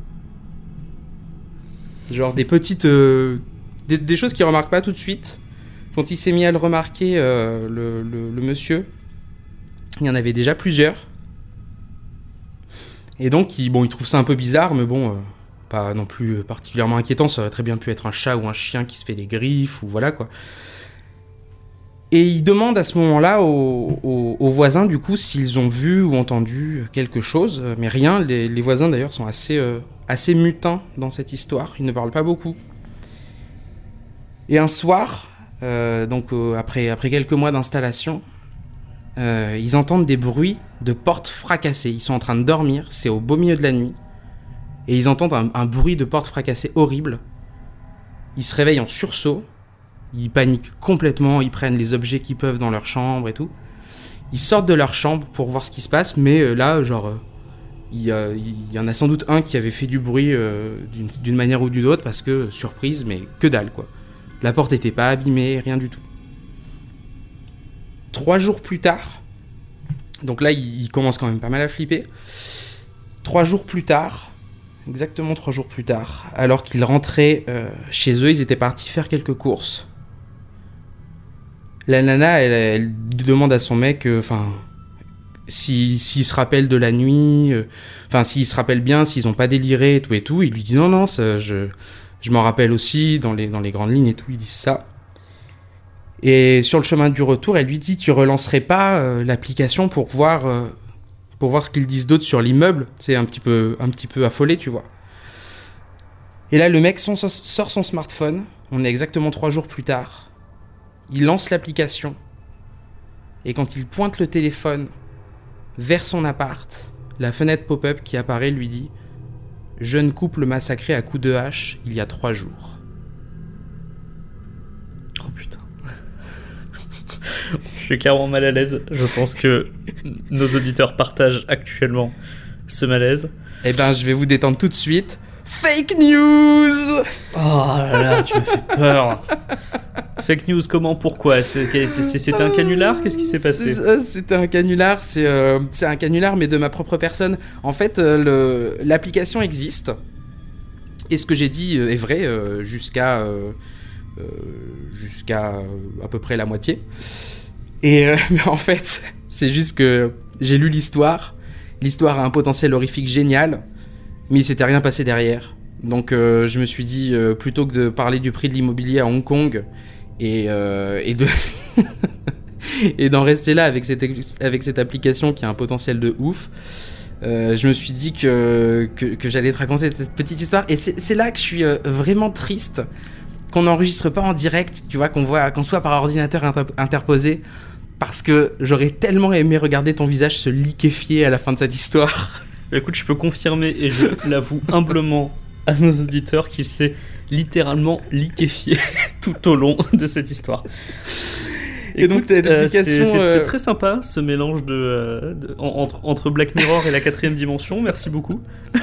Genre des petites... Euh, des, des choses qu'ils ne remarquent pas tout de suite. Quand il s'est mis à le remarquer, euh, le, le, le monsieur, il y en avait déjà plusieurs. Et donc, il, bon, il trouve ça un peu bizarre, mais bon, euh, pas non plus particulièrement inquiétant. Ça aurait très bien pu être un chat ou un chien qui se fait des griffes, ou voilà, quoi. Et il demande à ce moment-là aux, aux, aux voisins, du coup, s'ils ont vu ou entendu quelque chose. Mais rien, les, les voisins, d'ailleurs, sont assez, euh, assez mutins dans cette histoire. Ils ne parlent pas beaucoup. Et un soir... Euh, donc euh, après, après quelques mois d'installation, euh, ils entendent des bruits de portes fracassées. Ils sont en train de dormir, c'est au beau milieu de la nuit, et ils entendent un, un bruit de portes fracassées horrible. Ils se réveillent en sursaut, ils paniquent complètement, ils prennent les objets qu'ils peuvent dans leur chambre et tout. Ils sortent de leur chambre pour voir ce qui se passe, mais euh, là, genre, il euh, y, y en a sans doute un qui avait fait du bruit euh, d'une, d'une manière ou d'une autre, parce que, surprise, mais que dalle, quoi. La porte n'était pas abîmée, rien du tout. Trois jours plus tard, donc là, il, il commence quand même pas mal à flipper. Trois jours plus tard, exactement trois jours plus tard, alors qu'ils rentraient euh, chez eux, ils étaient partis faire quelques courses. La nana, elle, elle demande à son mec, enfin, euh, si, s'il se rappelle de la nuit, enfin, euh, s'il se rappelle bien, s'ils n'ont pas déliré et tout et tout. Il lui dit non, non, ça, je... Je m'en rappelle aussi, dans les, dans les grandes lignes et tout, ils disent ça. Et sur le chemin du retour, elle lui dit, tu relancerais pas euh, l'application pour voir, euh, pour voir ce qu'ils disent d'autre sur l'immeuble. C'est un petit peu, un petit peu affolé, tu vois. Et là, le mec son, sort son smartphone. On est exactement trois jours plus tard. Il lance l'application. Et quand il pointe le téléphone vers son appart, la fenêtre pop-up qui apparaît lui dit... Jeune couple massacré à coups de hache il y a trois jours. Oh putain. Je suis clairement mal à l'aise. Je pense que nos auditeurs partagent actuellement ce malaise. Eh ben, je vais vous détendre tout de suite. Fake news! Oh là là, tu me fais peur. Fake news, comment, pourquoi? c'est, c'est, c'est, C'était un canular? Qu'est-ce qui s'est passé? c'est, C'était un canular, c'est, euh, c'est un canular, mais de ma propre personne. En fait, euh, le, l'application existe. Et ce que j'ai dit est vrai euh, jusqu'à, euh, euh, jusqu'à euh, à peu près la moitié. Et euh, mais en fait, c'est juste que j'ai lu l'histoire. L'histoire a un potentiel horrifique génial, mais il s'était rien passé derrière. Donc euh, je me suis dit, euh, plutôt que de parler du prix de l'immobilier à Hong Kong et, euh, et, de et d'en rester là avec cette, avec cette application qui a un potentiel de ouf, euh, je me suis dit que, que, que j'allais te raconter cette petite histoire. Et c'est, c'est là que je suis euh, vraiment triste qu'on n'enregistre pas en direct, tu vois, qu'on voit, qu'on soit par ordinateur inter- interposé. Parce que j'aurais tellement aimé regarder ton visage se liquéfier à la fin de cette histoire. Écoute, je peux confirmer et je l'avoue humblement à nos auditeurs qu'il s'est littéralement liquéfié tout au long de cette histoire. Et Écoute, donc, t'as euh, c'est, c'est, euh... c'est très sympa ce mélange de, euh, de, en, entre, entre Black Mirror et la quatrième dimension. Merci beaucoup.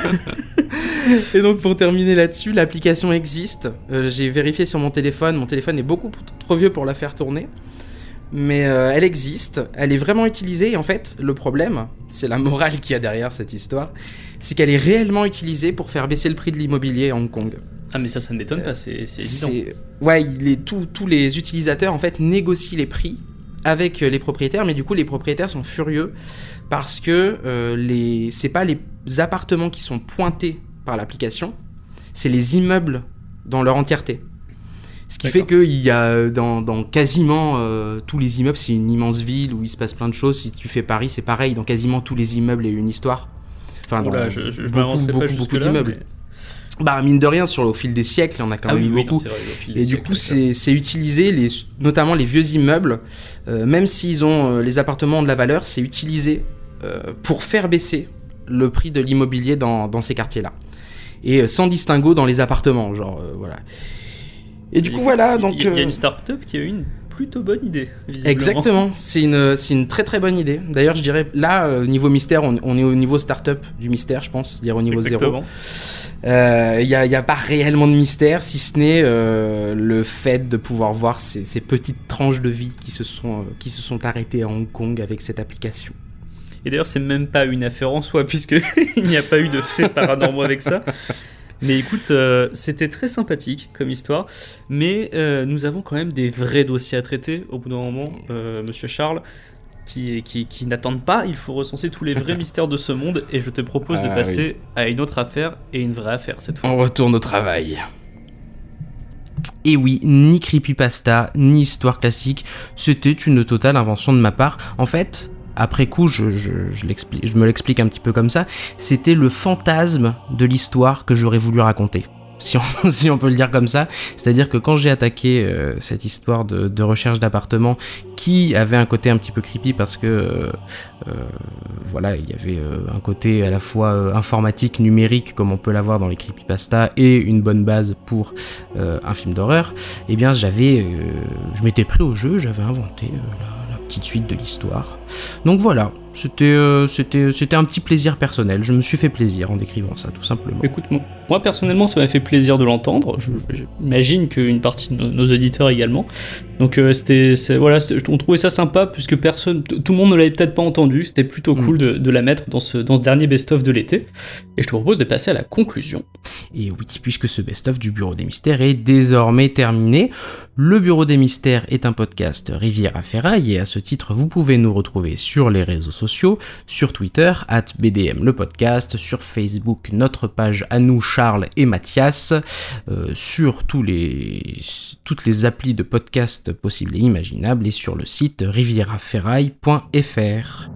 Et donc, pour terminer là-dessus, l'application existe. Euh, j'ai vérifié sur mon téléphone. Mon téléphone est beaucoup trop vieux pour la faire tourner. Mais euh, elle existe, elle est vraiment utilisée. Et en fait, le problème, c'est la morale qu'il y a derrière cette histoire, c'est qu'elle est réellement utilisée pour faire baisser le prix de l'immobilier à Hong Kong. Ah mais ça, ça ne m'étonne pas, c'est, c'est évident. C'est... Ouais, les, tous, tous les utilisateurs en fait négocient les prix avec les propriétaires, mais du coup les propriétaires sont furieux parce que euh, les... c'est pas les appartements qui sont pointés par l'application, c'est les immeubles dans leur entièreté. Ce qui D'accord. fait qu'il y a dans, dans quasiment euh, tous les immeubles, c'est une immense ville où il se passe plein de choses. Si tu fais Paris, c'est pareil, dans quasiment tous les immeubles, il y a une histoire. Enfin, dans Oula, je, je, je beaucoup, beaucoup, beaucoup d'immeubles. Mais... Bah, mine de rien, sur, au fil des siècles, il y en a quand ah, même oui, beaucoup. Oui, non, c'est vrai, et du coup, c'est, c'est utilisé, les, notamment les vieux immeubles, euh, même s'ils ont euh, les appartements de la valeur, c'est utilisé euh, pour faire baisser le prix de l'immobilier dans, dans ces quartiers-là. Et euh, sans distinguo dans les appartements, genre, euh, voilà. Et du coup, voilà, donc... Il y a une start-up qui a eu une plutôt bonne idée, visiblement. Exactement, c'est une, c'est une très très bonne idée. D'ailleurs, je dirais, là, au niveau mystère, on, on est au niveau start-up du mystère, je pense, c'est-à-dire au niveau Exactement. zéro. Il euh, n'y a, y a pas réellement de mystère, si ce n'est euh, le fait de pouvoir voir ces, ces petites tranches de vie qui se, sont, euh, qui se sont arrêtées à Hong Kong avec cette application. Et d'ailleurs, c'est même pas une affaire en soi, puisqu'il n'y a pas eu de faits paranormaux avec ça. Mais écoute, euh, c'était très sympathique comme histoire, mais euh, nous avons quand même des vrais dossiers à traiter au bout d'un moment, euh, monsieur Charles, qui, qui, qui n'attendent pas, il faut recenser tous les vrais mystères de ce monde, et je te propose ah, de passer oui. à une autre affaire, et une vraie affaire cette fois. On retourne au travail. Et oui, ni creepypasta, ni histoire classique, c'était une totale invention de ma part. En fait... Après coup, je, je, je, l'explique, je me l'explique un petit peu comme ça, c'était le fantasme de l'histoire que j'aurais voulu raconter, si on, si on peut le dire comme ça. C'est-à-dire que quand j'ai attaqué euh, cette histoire de, de recherche d'appartement, qui avait un côté un petit peu creepy parce que euh, euh, voilà, il y avait euh, un côté à la fois euh, informatique, numérique, comme on peut l'avoir dans les creepypasta, et une bonne base pour euh, un film d'horreur, eh bien j'avais, euh, je m'étais pris au jeu, j'avais inventé euh, la, la petite suite de l'histoire. Donc voilà, c'était, euh, c'était, c'était un petit plaisir personnel, je me suis fait plaisir en décrivant ça, tout simplement. Écoute, moi, moi personnellement, ça m'a fait plaisir de l'entendre, je, j'imagine qu'une partie de nos, nos auditeurs également. Donc euh, c'était, c'est, voilà, c'est, on trouvait ça sympa, puisque personne, t- tout le monde ne l'avait peut-être pas entendu, c'était plutôt mmh. cool de, de la mettre dans ce, dans ce dernier best-of de l'été. Et je te propose de passer à la conclusion. Et oui, puisque ce best-of du Bureau des Mystères est désormais terminé, le Bureau des Mystères est un podcast Rivière à Ferraille, et à ce titre, vous pouvez nous retrouver sur les réseaux sociaux, sur Twitter, at B D M le podcast, sur Facebook, notre page à nous, Charles et Mathias, euh, sur tous les, toutes les applis de podcast possibles et imaginables, et sur le site rivière à ferraille point f r.